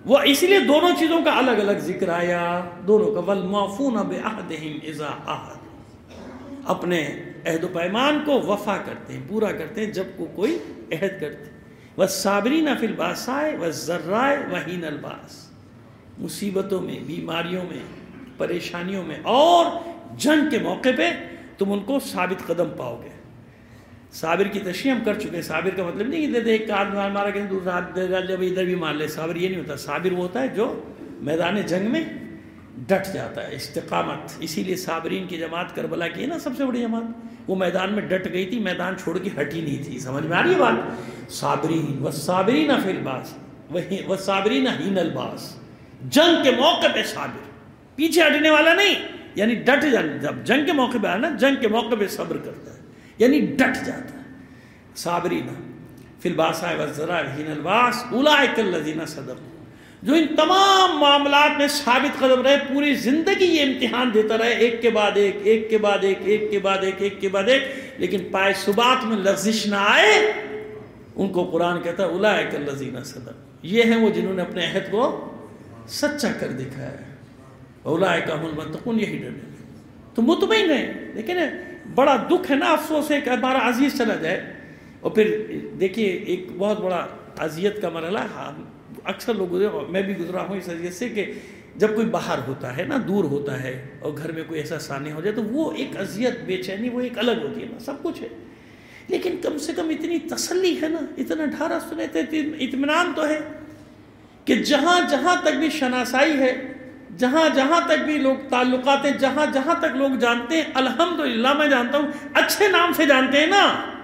Speaker 2: وہ اس لیے دونوں چیزوں کا الگ الگ ذکر آیا، دونوں کا، والموفون بعہدہم اذا عاہدوا، اپنے عہد و پیمان کو وفا کرتے ہیں، پورا کرتے ہیں جب کو کوئی عہد کرتے ہیں، والصابرین فی الباساء والضراء وحین الباس، مصیبتوں میں، بیماریوں میں، پریشانیوں میں اور جنگ کے موقع پہ تم ان کو ثابت قدم پاؤ گے۔ صابر کی تشریح ہم کر چکے ہیں۔ صابر کا مطلب نہیں کہ ایک ہاتھ مارا کہ دوسرا ہاتھ جب ادھر بھی مار لے، صابر یہ نہیں ہوتا۔ صابر وہ ہوتا ہے جو میدان جنگ میں ڈٹ جاتا ہے، استقامت۔ اسی لیے صابرین کی جماعت کربلا کی ہے نا سب سے بڑی جماعت، وہ میدان میں ڈٹ گئی تھی، میدان چھوڑ کے ہٹی نہیں تھی۔ سمجھ میں آ رہی ہے بات؟ صابرین والصابرین فی الباس والصابرین حین الباس، جنگ کے موقع پہ صابر، پیچھے ہٹنے والا نہیں، یعنی ڈٹ جانا۔ جب جنگ کے موقع پہ آیا نا، جنگ کے موقع پہ صبر کرتا ہے، یعنی ڈٹ جاتا ہے۔ صابرین فی الباساء والضراء وحین الباس اولئک الذین صدقوا، جو ان تمام معاملات میں ثابت قدم رہے، پوری زندگی یہ امتحان دیتا رہے، ایک کے بعد ایک، ایک کے بعد ایک، ایک کے بعد ایک، ایک کے بعد ایک، لیکن پائے ثبات میں لغزش نہ آئے، ان کو قرآن کہتا ہے اولئک الذین صدقوا، یہ ہیں وہ جنہوں نے اپنے عہد کو سچا کر دکھایا ہے، اولئک هم المتقون، یہی ڈرنے تو مطمئن ہیں۔ لیکن بڑا دکھ ہے نا، افسوس ہے کہ ہمارا عزیز چلا جائے، اور پھر دیکھیے ایک بہت بڑا اذیت کا مرحلہ، اکثر لوگ گزرے، میں بھی گزرا ہوں اس اذیت سے، کہ جب کوئی باہر ہوتا ہے نا، دور ہوتا ہے، اور گھر میں کوئی ایسا سانے ہو جائے تو وہ ایک اذیت، بے چینی، وہ ایک الگ ہوتی ہے نا۔ سب کچھ ہے لیکن کم سے کم اتنی تسلی ہے نا، اتنا ڈھارا سنے، اطمینان تو ہے کہ جہاں جہاں تک بھی شناسائی ہے، جہاں جہاں تک بھی لوگ تعلقات ہیں، جہاں جہاں تک لوگ جانتے ہیں، الحمدللہ میں جانتا ہوں اچھے نام سے جانتے ہیں نا،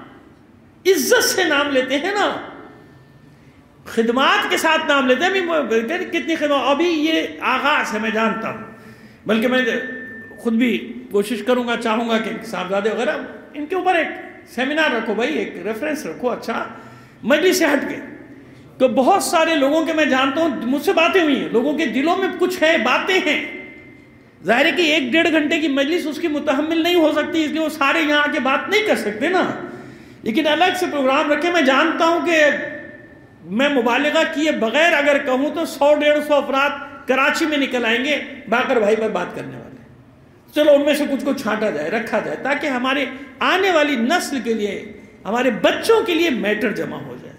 Speaker 2: عزت سے نام لیتے ہیں نا، خدمات کے ساتھ نام لیتے ہیں۔ کتنی خدمات، ابھی یہ آغاز ہے، میں جانتا ہوں، بلکہ میں خود بھی کوشش کروں گا، چاہوں گا کہ صاحبزادے وغیرہ ان کے اوپر ایک سیمینار رکھو بھائی، ایک ریفرنس رکھو اچھا، مجلس سے ہٹ کے، تو بہت سارے لوگوں کے میں جانتا ہوں، مجھ سے باتیں ہوئی ہیں، لوگوں کے دلوں میں کچھ ہے، باتیں ہیں، ظاہر ہے کہ 1-1.5 گھنٹے کی مجلس اس کی متحمل نہیں ہو سکتی، اس لیے وہ سارے یہاں آ کے بات نہیں کر سکتے نا، لیکن الگ سے پروگرام رکھے۔ میں جانتا ہوں کہ میں مبالغہ کیے بغیر اگر کہوں تو 100-150 افراد کراچی میں نکل آئیں گے باقر بھائی پر بات کرنے والے، چلو ان میں سے کچھ کو چھانٹا جائے، رکھا جائے، تاکہ ہمارے آنے والی نسل کے لیے، ہمارے بچوں کے لیے میٹر جمع ہو جائے،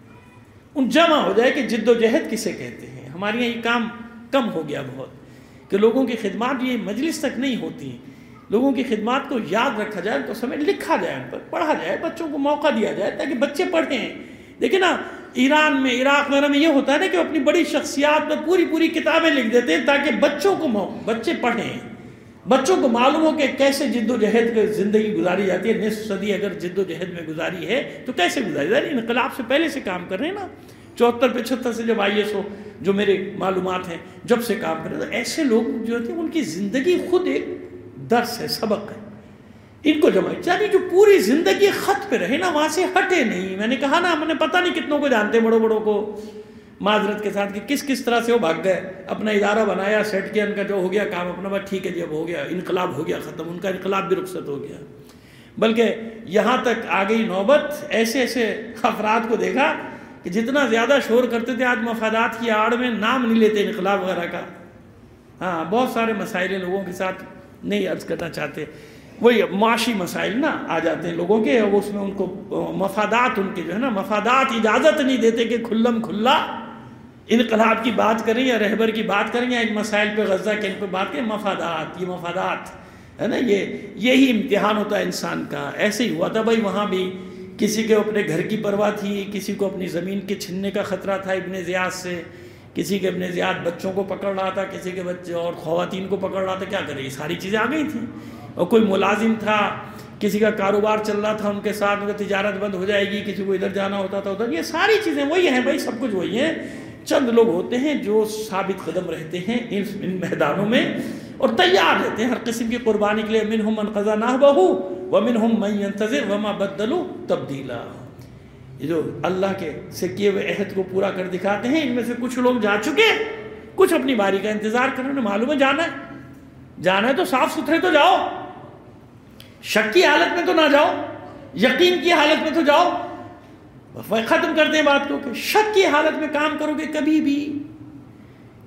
Speaker 2: ان جمع ہو جائے کہ جد و جہد کسے کہتے ہیں۔ ہمارے یہاں یہ کام کم ہو گیا بہت، کہ لوگوں کی خدمات یہ مجلس تک نہیں ہوتی، لوگوں کی خدمات کو یاد رکھا جائے، ان کو سمجھ لکھا جائے، ان پر پڑھا جائے، بچوں کو موقع دیا جائے تاکہ بچے پڑھیں۔ دیکھیں نا، ایران میں، عراق وغیرہ میں یہ ہوتا ہے نا کہ اپنی بڑی شخصیات میں پوری کتابیں لکھ دیتے ہیں تاکہ بچوں کو بچے پڑھیں، بچوں کو معلوم ہو کہ کیسے جد و جہد کی زندگی گزاری جاتی ہے۔ نصف صدی اگر جد و جہد میں گزاری ہے تو کیسے گزاری جاتی ہے؟ انقلاب سے پہلے سے کام کر رہے ہیں نا، 74-75 سے جب IS ہو، جو میرے معلومات ہیں، جب سے کام کر رہے ہیں، تو ایسے لوگ جو ہوتے ہیں ان کی زندگی خود ایک درس ہے، سبق ہے۔ ان کو جمع، یعنی جو پوری زندگی خط پہ رہے نا، وہاں سے ہٹے نہیں۔ میں نے کہا نا، ہم نے پتہ نہیں کتنوں کو جانتے، بڑوں کو معذرت کے ساتھ، کہ کس طرح سے وہ بھاگ گئے، اپنا ادارہ بنایا، سیٹ کیا، ان کا جو ہو گیا کام اپنا، بس ٹھیک ہے جی اب ہو گیا، انقلاب ہو گیا ختم، ان کا انقلاب بھی رخصت ہو گیا۔ بلکہ یہاں تک آ گئی نوبت، ایسے افراد کو دیکھا کہ جتنا زیادہ شور کرتے تھے، آج مفادات کی آڑ میں نام نہیں لیتے انقلاب وغیرہ کا۔ ہاں، بہت سارے مسائل لوگوں کے ساتھ نہیں عرض کرنا چاہتے، وہی معاشی مسائل نا آ جاتے ہیں لوگوں کے، اور اس میں ان کو مفادات، ان کے جو ہے نا مفادات اجازت نہیں دیتے کہ کھلم کھلا انقلاب کی بات کریں یا رہبر کی بات کریں یا ان مسائل پہ، غزہ کے ان پہ بات کریں۔ مفادات، یہ مفادات ہے نا، یہی امتحان ہوتا ہے انسان کا۔ ایسے ہی ہوا تھا بھائی، وہاں بھی کسی کے اپنے گھر کی پرواہ تھی، کسی کو اپنی زمین کے چھننے کا خطرہ تھا ابن زیاد سے، کسی کے ابن زیاد بچوں کو پکڑ رہا تھا، کسی کے بچے اور خواتین کو پکڑ رہا تھا۔ کیا کرے، یہ ساری چیزیں آ گئی تھیں۔ اور کوئی ملازم تھا، کسی کا کاروبار چل رہا تھا، ان کے ساتھ ان کی تجارت بند ہو جائے گی، کسی کو ادھر جانا ہوتا تھا ادھر، یہ ساری چیزیں وہی ہیں بھائی، سب کچھ وہی ہیں۔ چند لوگ ہوتے ہیں جو ثابت قدم رہتے ہیں ان میدانوں میں اور تیار رہتے ہیں ہر قسم کی قربانی کے لیے۔ منہم من قضا نحبہ ومنہم من ینتظر وما بدلوا تبدیلا۔ یہ جو اللہ کے سے کیے ہوئے عہد کو پورا کر دکھاتے ہیں، ان میں سے کچھ لوگ جا چکے، کچھ اپنی باری کا انتظار کر رہے ہیں۔ معلوم ہے جانا ہے تو صاف ستھرے تو جاؤ، شک کی حالت میں تو نہ جاؤ، یقین کی حالت میں تو جاؤ۔ ختم کرتے ہیں بات کو کہ شک کی حالت میں کام کرو گے کبھی بھی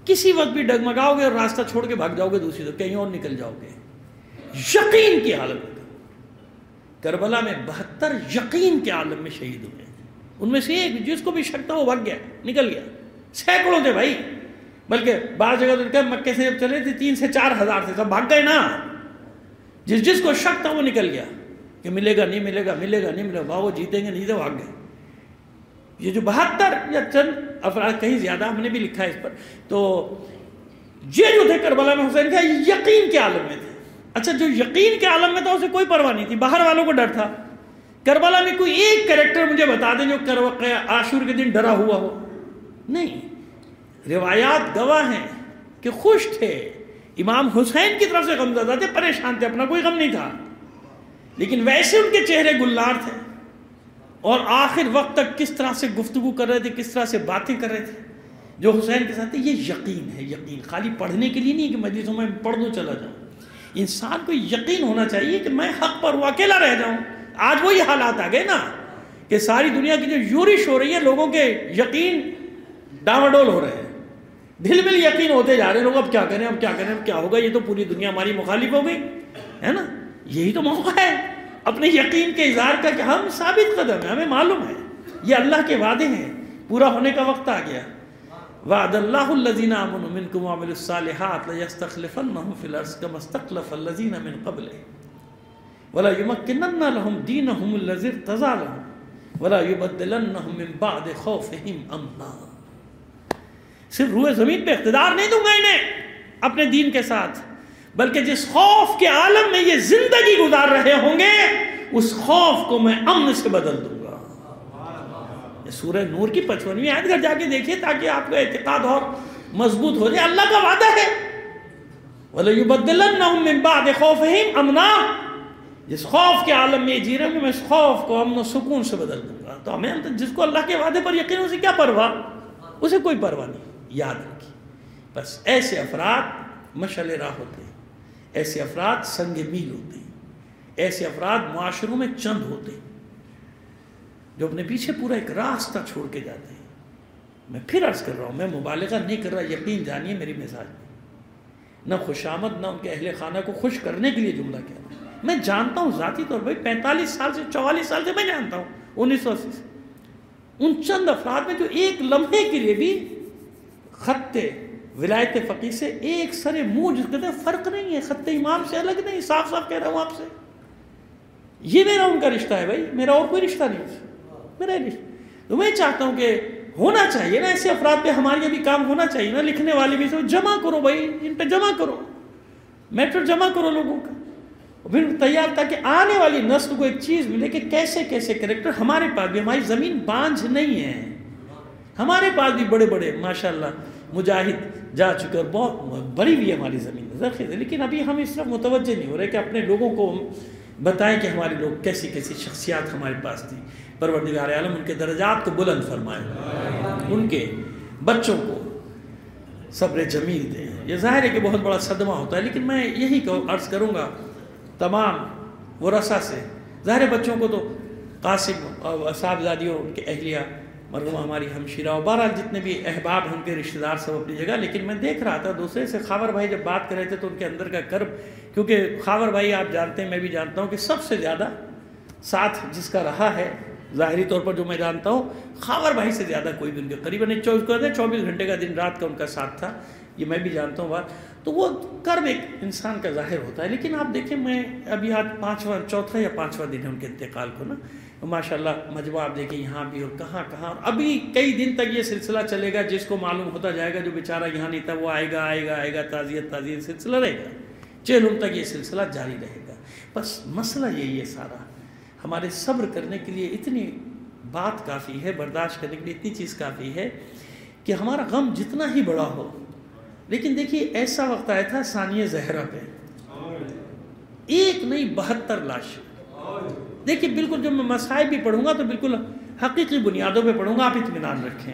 Speaker 2: کسی وقت بھی ڈگمگاؤ گے اور راستہ چھوڑ کے بھاگ جاؤ گے دوسری طرف، کہیں اور نکل جاؤ گے، یقین کی حالت میں۔ کربلا میں 72 یقین کے عالم میں شہید ہوئے، ان میں سے ایک جس کو بھی شک تھا وہ بھاگ گیا، نکل گیا۔ سینکڑوں تھے بھائی، بلکہ بعض جگہ تو مکے سے جب چلے تھے 3 سے 4 ہزار تھے، سب بھاگ گئے نا۔ جس کو شک تھا وہ نکل گیا کہ ملے گا نہیں ملے گا، ملے گا نہیں ملے گا، وہ جیتیں گے نہیں تو بھاگ گئے۔ یہ جو 72 یا چند افراد، کہیں زیادہ ہم نے بھی لکھا ہے اس پر، تو یہ جو تھے کربلا میں حسین کا یقین کے عالم میں تھے۔ اچھا، جو یقین کے عالم میں تھا اسے کوئی پرواہ نہیں تھی، باہر والوں کو ڈر تھا۔ کربلا میں کوئی ایک کریکٹر مجھے بتا دیں جو عاشور کے دن ڈرا ہوا ہو؟ نہیں۔ روایات گواہ ہیں کہ خوش تھے، امام حسین کی طرف سے غمزدہ تھے، پریشان تھے، اپنا کوئی غم نہیں تھا، لیکن ویسے ان کے چہرے گلنار تھے، اور آخر وقت تک کس طرح سے گفتگو کر رہے تھے، کس طرح سے باتیں کر رہے تھے جو حسین کے ساتھ تھے۔ یہ یقین ہے، یقین خالی پڑھنے کے لیے نہیں کہ مجلسوں میں پڑھ دوں چلا جاؤں۔ انسان کو یقین ہونا چاہیے کہ میں حق پر ہوں، اکیلا رہ جاؤں۔ آج وہی حالات آ گئے نا کہ ساری دنیا کی جو یورش ہو رہی ہے، لوگوں کے یقین ڈاواڈول ہو رہے ہیں، دل میں یقین ہوتے جا رہے ہیں لوگ، اب کیا کریں، اب کیا کریں، اب کیا ہوگا، یہ تو پوری دنیا ہماری مخالف ہو گئی ہے نا۔ یہی تو موقع ہے اپنے یقین کے اظہار کا کہ ہم ثابت قدم ہیں، ہمیں معلوم ہے یہ اللہ کے وعدے ہیں، پورا ہونے کا وقت آ گیا۔ وعد اللہ الذین آمنوا منکم وعملوا الصالحات لیستخلفنہم فی الارض کما استخلف الذین من قبلہم ولیمکنن لہم دینہم الذی ارتضی لہم ولایبدلنہم من بعد خوفہم امنا۔ صرف روئے زمین پہ اقتدار نہیں دوں گا انہیں اپنے دین کے ساتھ، بلکہ جس خوف کے عالم میں یہ زندگی گزار رہے ہوں گے اس خوف کو میں امن سے بدل دوں گا۔ سورہ نور کی 55ویں آیت گھر جا کے دیکھیے تاکہ آپ کا اعتقاد اور مضبوط ہو جائے۔ اللہ کا وعدہ ہے وَلَيُبَدِّلَنَّهُم مِّن بَعْدِ خَوْفِهِمْ أَمْنًا، جس خوف کے عالم میں جی رہے ہیں میں اس خوف کو امن و سکون سے بدل دوں گا۔ تو ہمیں جس کو اللہ کے وعدے پر یقین، اسے کیا پرواہ، اسے کوئی پرواہ نہیں۔ یاد رکھیے، بس ایسے افراد مشعل راہ ہوتے ہیں، ایسے افراد سنگ میل ہوتے ہیں، ایسے افراد معاشروں میں چند ہوتے ہیں جو اپنے پیچھے پورا ایک راستہ چھوڑ کے جاتے ہیں۔ میں پھر عرض کر رہا ہوں، میں مبالغہ نہیں کر رہا، یقین جانیے میری مزاج میں نہ خوشامد نہ ان کے اہل خانہ کو خوش کرنے کے لیے جملہ کہہ رہا ہوں۔ میں جانتا ہوں ذاتی طور پر 45 سال سے 44 سال سے میں جانتا ہوں 1980 سے ان چند افراد میں جو ایک لمحے کے لیے بھی خط ولایت فقیہ سے ایک سر منہ جس کہتے ہیں فرق نہیں ہے، خط امام سے الگ نہیں، صاف صاف کہہ رہا ہوں آپ سے، یہ میرا ان کا رشتہ ہے بھائی، میرا اور کوئی رشتہ نہیں، میرا رشتہ۔ تو میں چاہتا ہوں کہ ہونا چاہیے نا ایسے افراد پہ ہمارے بھی کام ہونا چاہیے نا، لکھنے والے بھی جمع کرو بھائی، ان پہ جمع کرو، میٹر جمع کرو لوگوں کا، پھر تیار تاکہ آنے والی نسل کو ایک چیز ملے کہ کیسے کیسے کریکٹر ہمارے پاس بھی، ہماری زمین بانجھ نہیں ہے، ہمارے پاس بھی بڑے بڑے ماشاءاللہ مجاہد جا چکے اور بہت بڑی بھی ہماری زمین زرخیز ہے، لیکن ابھی ہم اس طرح متوجہ نہیں ہو رہے کہ اپنے لوگوں کو بتائیں کہ ہمارے لوگ کیسی کیسی شخصیات ہمارے پاس تھی۔ پروردگار عالم ان کے درجات کو بلند فرمائے، ان کے بچوں کو صبر جمیل دیں۔ یہ ظاہر ہے کہ بہت بڑا صدمہ ہوتا ہے، لیکن میں یہی عرض کروں گا تمام ورثہ سے، ظاہر بچوں کو تو قاسم اور صاحبزادی اور ان کے اہلیہ مرحومہ ہماری ہمشیرہ اور بہرحال جتنے بھی احباب ہیں ان کے رشتہ دار سب اپنی جگہ، لیکن میں دیکھ رہا تھا دوسرے سے خاور بھائی جب بات کر رہے تھے تو ان کے اندر کا کرب، کیونکہ خاور بھائی آپ جانتے ہیں میں بھی جانتا ہوں کہ سب سے زیادہ ساتھ جس کا رہا ہے ظاہری طور پر جو میں جانتا ہوں، خاور بھائی سے زیادہ کوئی بھی ان کے قریب نہیں، 24 گھنٹے کا دن رات کا ان کا ساتھ تھا، یہ میں بھی جانتا ہوں بات، تو وہ کرب ایک انسان کا ظاہر ہوتا ہے۔ لیکن آپ دیکھیں میں ابھی آج چوتھا یا پانچواں دن ہے ان کے انتقال کو نا، ماشاءاللہ مجموعہ آپ دیکھیں یہاں بھی اور کہاں کہاں، اور ابھی کئی دن تک یہ سلسلہ چلے گا، جس کو معلوم ہوتا جائے گا، جو بیچارہ یہاں نہیں تھا وہ آئے گا، تعزیت سلسلہ رہے گا، چہلم تک یہ سلسلہ جاری رہے گا۔ بس مسئلہ یہی ہے سارا، ہمارے صبر کرنے کے لیے اتنی بات کافی ہے، برداشت کرنے کے لیے اتنی چیز کافی ہے کہ ہمارا غم جتنا ہی بڑا ہو، لیکن دیکھیے ایسا وقت آیا تھا ثانیہ زہرا پہ، ایک نہیں 72 لاش، دیکھیے بالکل جب میں مصائب بھی پڑھوں گا تو بالکل حقیقی بنیادوں پہ پڑھوں گا، آپ اطمینان رکھیں،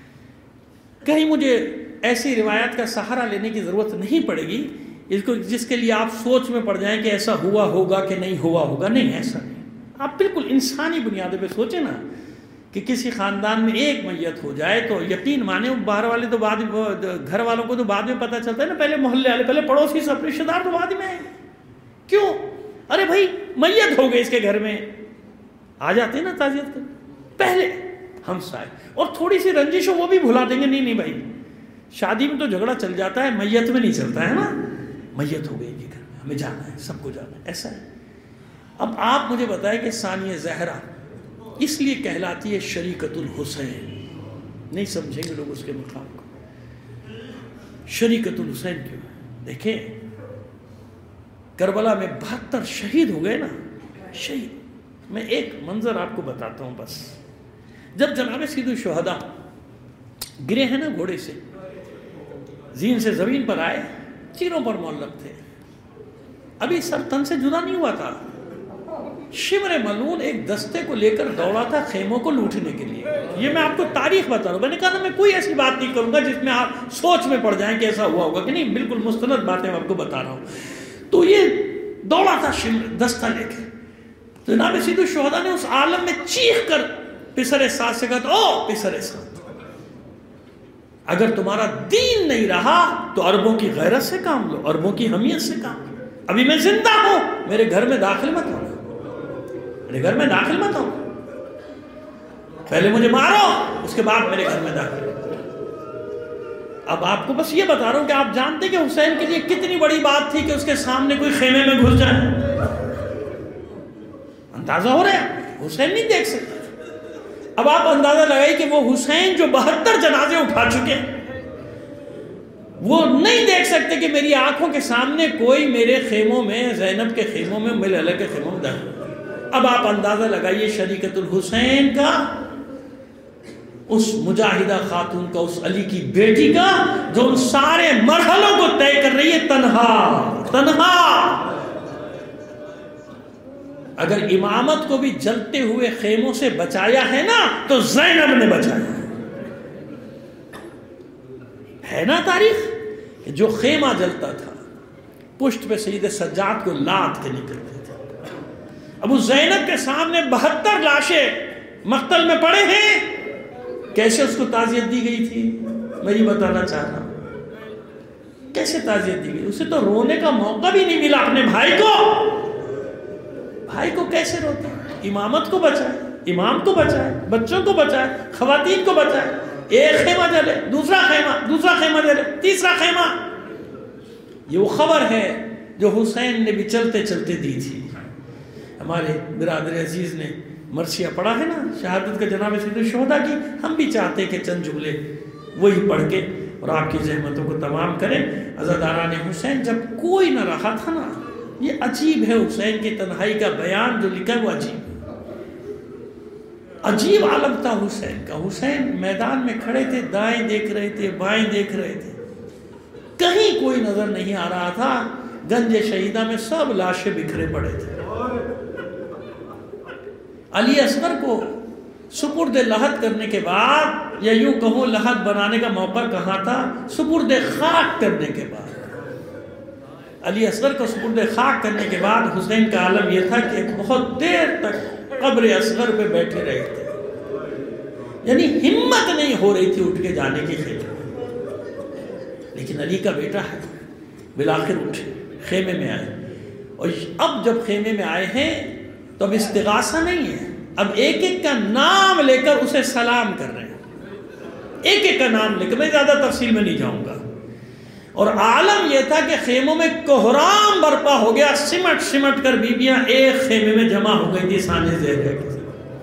Speaker 2: کہیں مجھے ایسی روایات کا سہارا لینے کی ضرورت نہیں پڑے گی جس کے لیے آپ سوچ میں پڑ جائیں کہ ایسا ہوا ہوگا کہ نہیں ہوا ہوگا، نہیں ایسا نہیں، آپ بالکل انسانی بنیادوں پہ سوچیں نا کہ کسی خاندان میں ایک میت ہو جائے تو یقین مانے باہر والے تو بعد گھر والوں کو تو بعد میں پتہ چلتا ہے نا، پہلے محلے والے، پہلے پڑوسی، سب رشتہ دار تو بعد میں آئیں گے. کیوں؟ ارے بھائی میت ہو گئے اس کے گھر میں، آ جاتے ہیں نا تعزیت کرنے. پہلے ہمسائے، اور تھوڑی سی رنجش ہو وہ بھی بھلا دیں گے. نہیں بھائی، شادی میں تو جھگڑا چل جاتا ہے، میت میں نہیں چلتا ہے نا. میت ہو گئی کہ گھر میں ہمیں جانا ہے، سب کو جانا ہے، ایسا ہے. اب آپ مجھے بتائیں کہ ثانیہ زہرا اس لیے کہلاتی ہے شریکت الحسین. نہیں سمجھیں گے لوگ اس کے مقام کو. شریکت الحسین کیوں؟ دیکھیں کربلا میں 72 شہید ہو گئے نا، شہید. میں ایک منظر آپ کو بتاتا ہوں بس. جب جناب سید الشہداء گرے ہیں نا گھوڑے سے، زین سے زمین پر آئے، چیروں پر معلق تھے، ابھی سر تن سے جدا نہیں ہوا تھا. شمر ملعون ایک دستے کو لے کر دوڑا تھا خیموں کو لوٹنے کے لیے. یہ میں آپ کو تاریخ بتا رہا ہوں. میں نے کہا نا میں کوئی ایسی بات نہیں کروں گا جس میں آپ سوچ میں پڑ جائیں کہ ایسا ہوا ہوگا، کہ نہیں، بالکل مستند باتیں میں آپ کو بتا رہا ہوں. تو یہ دوڑا تھا شمر دستہ لے کے. تو جناب سید الشہداء نے اس عالم میں چیخ کر پسر ساتھ سے کہا، او پسر ساتھ، اگر تمہارا دین نہیں رہا تو عربوں کی غیرت سے کام لو، عربوں کی حمیت سے کام لو. ابھی میں زندہ ہوں، میرے گھر میں داخل مت ہونا، میرے گھر میں داخل مت ہو، پہلے مجھے مارو اس کے بعد میرے گھر میں داخل. اب آپ کو بس یہ بتا رہا ہوں کہ آپ جانتے کہ حسین کے لیے کتنی بڑی بات تھی کہ اس کے سامنے کوئی خیمے میں گھس جائے. اندازہ ہو رہا ہے حسین نہیں دیکھ سکتے. اب آپ اندازہ لگائیے کہ وہ حسین جو 72 جنازے اٹھا چکے، وہ نہیں دیکھ سکتے کہ میری آنکھوں کے سامنے کوئی میرے خیموں میں، زینب کے خیموں میں، میرے اللہ کے خیموں میں داخل. اب آپ اندازہ لگائیے شریکت الحسین کا، اس مجاہدہ خاتون کا، اس علی کی بیٹی کا، جو ان سارے مرحلوں کو طے کر رہی ہے تنہا. اگر امامت کو بھی جلتے ہوئے خیموں سے بچایا ہے نا تو زینب نے بچایا ہے نا. تاریخ جو خیمہ جلتا تھا پشت پہ سید سجاد کو لاد کے نکلتے تھے. ابو زینب کے سامنے 72 لاشیں مقتل میں پڑے ہیں. کیسے اس کو تعزیت دی گئی تھی میں یہ بتانا چاہ رہا ہوں. کیسے تعزیت دی گئی؟ اسے تو رونے کا موقع بھی نہیں ملا اپنے بھائی کو. بھائی کو کیسے روتے؟ امامت کو بچائے، امام کو بچائے، بچوں کو بچائے، خواتین کو بچائے. ایک خیمہ جلے، دوسرا خیمہ جلے، تیسرا خیمہ. یہ وہ خبر ہے جو حسین نے بھی چلتے چلتے دی تھی. ہمارے برادر عزیز نے مرثیہ پڑھا ہے نا شہادت کا جناب سید الشہداء کی. ہم بھی چاہتے کہ چند جملے وہی پڑھ کے اور آپ کی زحمتوں کو تمام کریں. عزاداران حسین جب کوئی نہ رہا تھا نا، یہ عجیب ہے حسین کی تنہائی کا بیان جو لکھا ہے وہ عجیب عالم تھا حسین کا. حسین میدان میں کھڑے تھے، دائیں دیکھ رہے تھے، بائیں دیکھ رہے تھے، کہیں کوئی نظر نہیں آ رہا تھا. گنج شہیدہ میں سب لاشیں بکھرے پڑے تھے. علی اصغر کو سپرد لحد کرنے کے بعد، یا یوں کہوں لحد بنانے کا موقع کہاں تھا؟ سپرد خاک کرنے کے بعد. علی اصغر کو سپرد خاک کرنے کے بعد حسین کا عالم یہ تھا کہ بہت دیر تک قبر اصغر پہ بیٹھے رہے تھے. یعنی ہمت نہیں ہو رہی تھی اٹھ کے جانے کی خیمے میں. لیکن علی کا بیٹا ہے، بالآخر اٹھے، خیمے میں آئے. اور اب جب خیمے میں آئے ہیں تو اب استغاثہ نہیں ہے، اب ایک ایک کا نام لے کر اسے سلام کر رہے ہیں. ایک ایک کا نام لے کر، میں زیادہ تفصیل میں نہیں جاؤں گا. اور عالم یہ تھا کہ خیموں میں کوہرام برپا ہو گیا. سمٹ سمٹ کر بیبیاں ایک خیمے میں جمع ہو گئی تھی ثانیہ زہرا کے.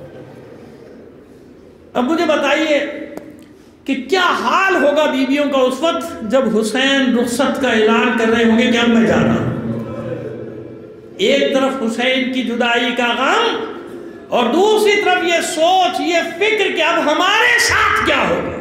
Speaker 2: اب مجھے بتائیے کہ کیا حال ہوگا بیبیوں کا اس وقت جب حسین رخصت کا اعلان کر رہے ہوں گے کہ اب میں جا رہا ہوں. ایک طرف حسین کی جدائی کا غم اور دوسری طرف یہ سوچ، یہ فکر کہ اب ہمارے ساتھ کیا ہوگا.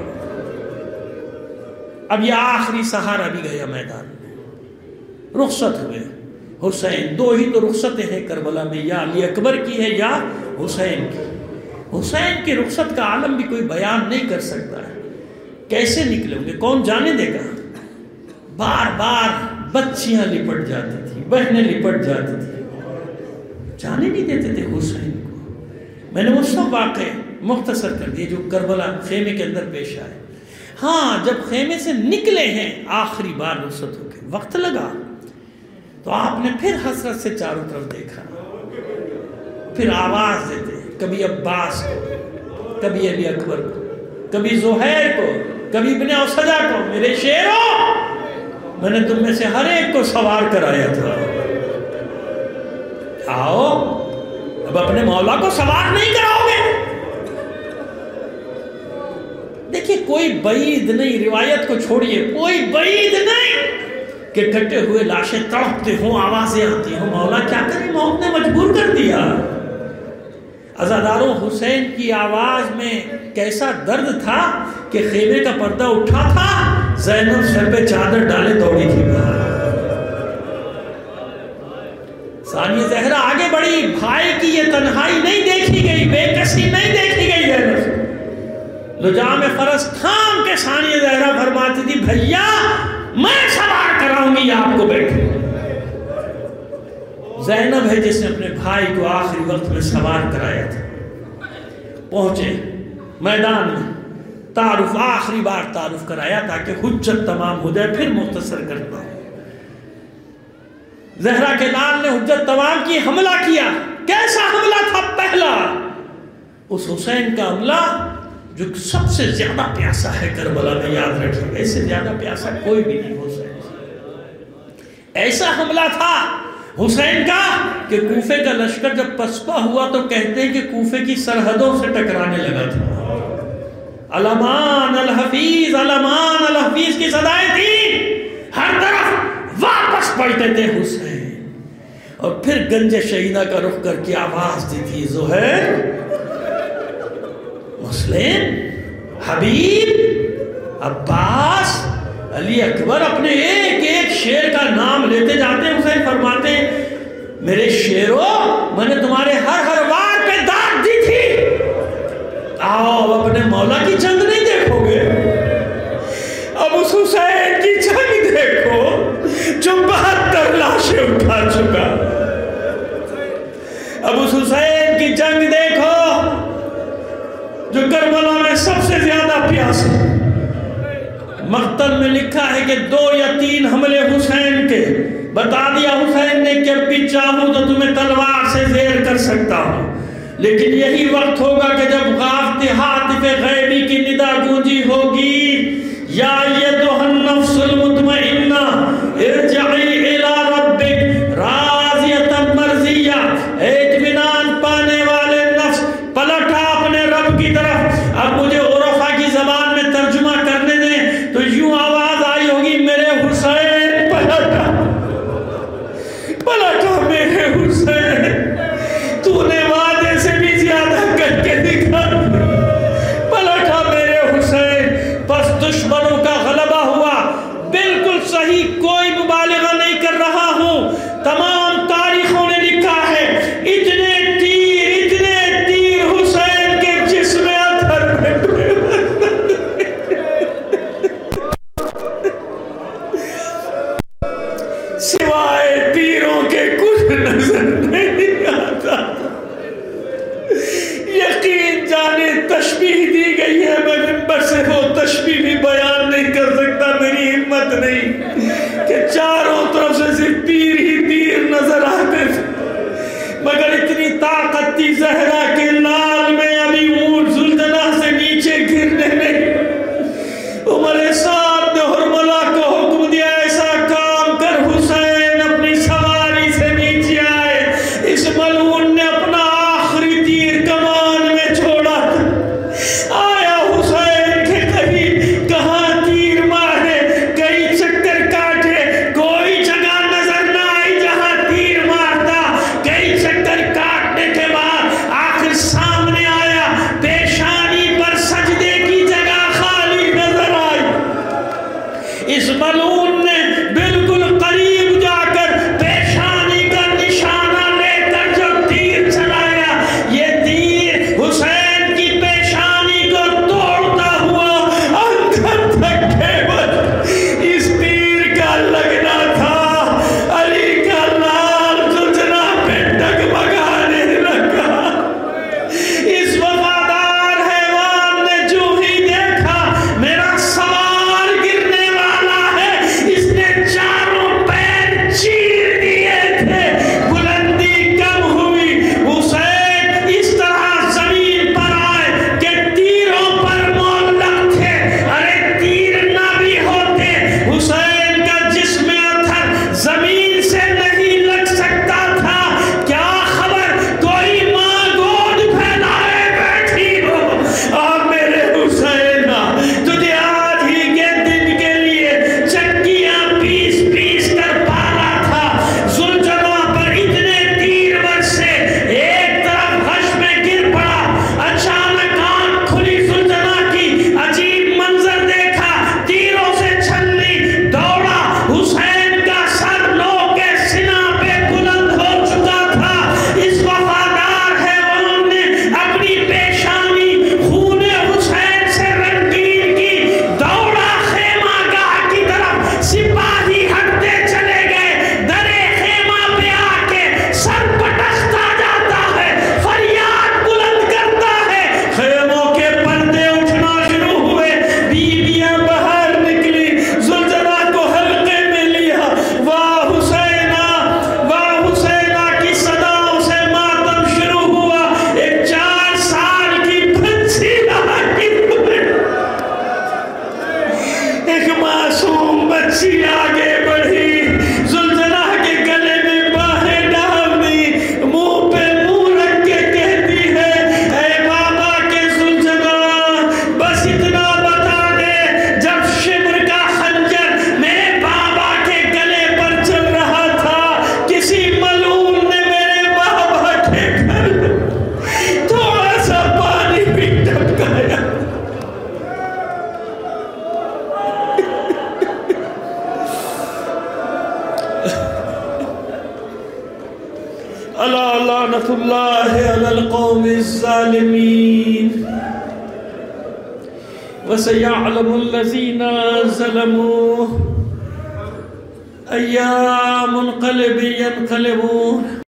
Speaker 2: اب یہ آخری سہارا بھی گیا میدان میں. رخصت ہوئے حسین. دو ہی تو رخصتیں ہیں کربلا میں، یا علی اکبر کی ہے یا حسین کی. حسین کی رخصت کا عالم بھی کوئی بیان نہیں کر سکتا ہے. کیسے نکلیں گے، کون جانے دے گا. بار بار بچیاں لپٹ جاتی تھی، بہنیں لپٹ جاتی تھی، جانے نہیں دیتے تھے حسین کو. میں نے وہ سب واقعے مختصر کر دیے جو کربلا خیمے کے اندر پیش آئے. ہاں جب خیمے سے نکلے ہیں آخری بار رخصت ہو کے وقت لگا تو آپ نے پھر حسرت سے چاروں طرف دیکھا, پھر آواز دیتے کبھی عباس کو, کبھی علی اکبر کو, کبھی زہیر کو, کبھی ابن اوسجہ کو, میرے شیروں میں نے تم میں سے ہر ایک کو سوار کرایا تھا, آؤ اب اپنے مولا کو سوار نہیں کراؤ گے. دیکھیے کوئی بعید نہیں, روایت کو چھوڑیے, کوئی بعید نہیں کہ کٹے ہوئے لاشیں تڑپتے ہوں, آوازیں آتی ہوں, مولا کیا کرے, موت نے مجبور کر دیا. عزاداروں حسین کی آواز میں کیسا درد تھا کہ خیمے کا پردہ اٹھا تھا, زینب سر پہ چادر ڈالے دوڑی تھی باہر. ثانیہ زہرا آگے بڑھی, بھائی کی یہ تنہائی نہیں دیکھی گئی, بے کسی نہیں دیکھی گئی زینب. لجام فرس تھام کے ثانیہ زہرا فرماتی تھی بھیا میں سوار کراؤں گی آپ کو, بیٹھے. زینب ہے جس نے اپنے بھائی کو آخری وقت میں سوار کرایا تھا. پہنچے میدان میں, تعارف آخری بار تعارف کرایا تاکہ حجت تمام ہو جائے. پھر مختصر کرتا ہوں. زہرا کے لال نے حجت تمام کی, حملہ کیا. کیسا حملہ تھا پہلا, اس حسین کا حملہ جو سب سے زیادہ پیاسا ہے کربلا میں, یاد رکھیں اس سے زیادہ پیاسا کوئی بھی نہیں ہو سکتا. ایسا حملہ تھا حسین کا کہ کوفے کا لشکر جب پسپا ہوا تو کہتے ہیں کہ کوفے کی سرحدوں سے ٹکرانے لگا تھا. علمان الحفیظ, علمان الحفیظ کی صدائیں تھی, ہر طرف واپس پڑھتے تھے حسین. اور پھر گنج شہیدہ کا رخ کر کے آواز دی تھی زہیر, مسلم, حبیب, عباس, علی اکبر. اپنے ایک ایک شیر کا نام لیتے جاتے ہیں. حسین فرماتے ہیں میرے شیرو میں نے تمہارے ہر وار پہ داد دی تھی, آؤ اپنے مولا کی جنگ نہیں دیکھو گے, اب اس حسین کی جنگ دیکھو جو 72 لاشیں اٹھا چکا. اب اس حسین کی جنگ دیکھو جو کربلا میں سب سے زیادہ پیاس ہے. مقتل میں لکھا ہے کہ 2 یا 3 حملے حسین کے, بتا دیا حسین نے کہ اب بھی چاہوں تو تمہیں تلوار سے زیر کر سکتا ہوں, لیکن یہی وقت ہوگا کہ جب غافت ہاتف غیبی کی ندا گونجی ہوگی, یا ایتھا النفس المطمئنہ ارجعی الی ربک راضیۃ مرضیہ, اطمینان پانے والے نفس پلٹا اپنے رب کی طرف. اب مجھے عرفا کی زبان میں ترجمہ کرنے دیں تو یوں آواز آئی ہوگی میرے حسین پلٹا, پلٹا میرے حسین, تو نے وعدے سے بھی زیادہ کر کے دکھا, پلٹا میرے حسین. بس دشمنوں کا غلبہ ہوا, بالکل صحیح, کوئی مبالغہ نہیں کر رہا ہوں. تمام تاریخوں نے لکھا ہے اتنے تیر حسین کے جسم اطہر میں سوائے تیروں کے کچھ نظر نہیں آتا. یقین جانے تشبیہ دی گئی ہے, میں منبر سے وہ تشبیہ بھی بیان نہیں کر سکتا, میری ہمت نہیں کہ چاروں طرف سے صرف تیر ہی تیر نظر آتے تھے. مگر اتنی طاقت تھی زہرا کے لال میں, ابھی اونٹ زلزلہ سے نیچے گرنے نہیں. عمر صاحب نے حرملہ کو حکم دیا ایسا کام کر حسین اپنی سواری سے نیچے آئے. اس ملعون نے اپنا آخری تیر کمان میں چھوڑا, آیا حسین کے کہیں کہاں تیر مارے, کئی چکر کاٹے, کوئی الا لعنۃ اللہ علی القوم الظالمین وسيعلم الذين ظلموا أي منقلب ينقلبون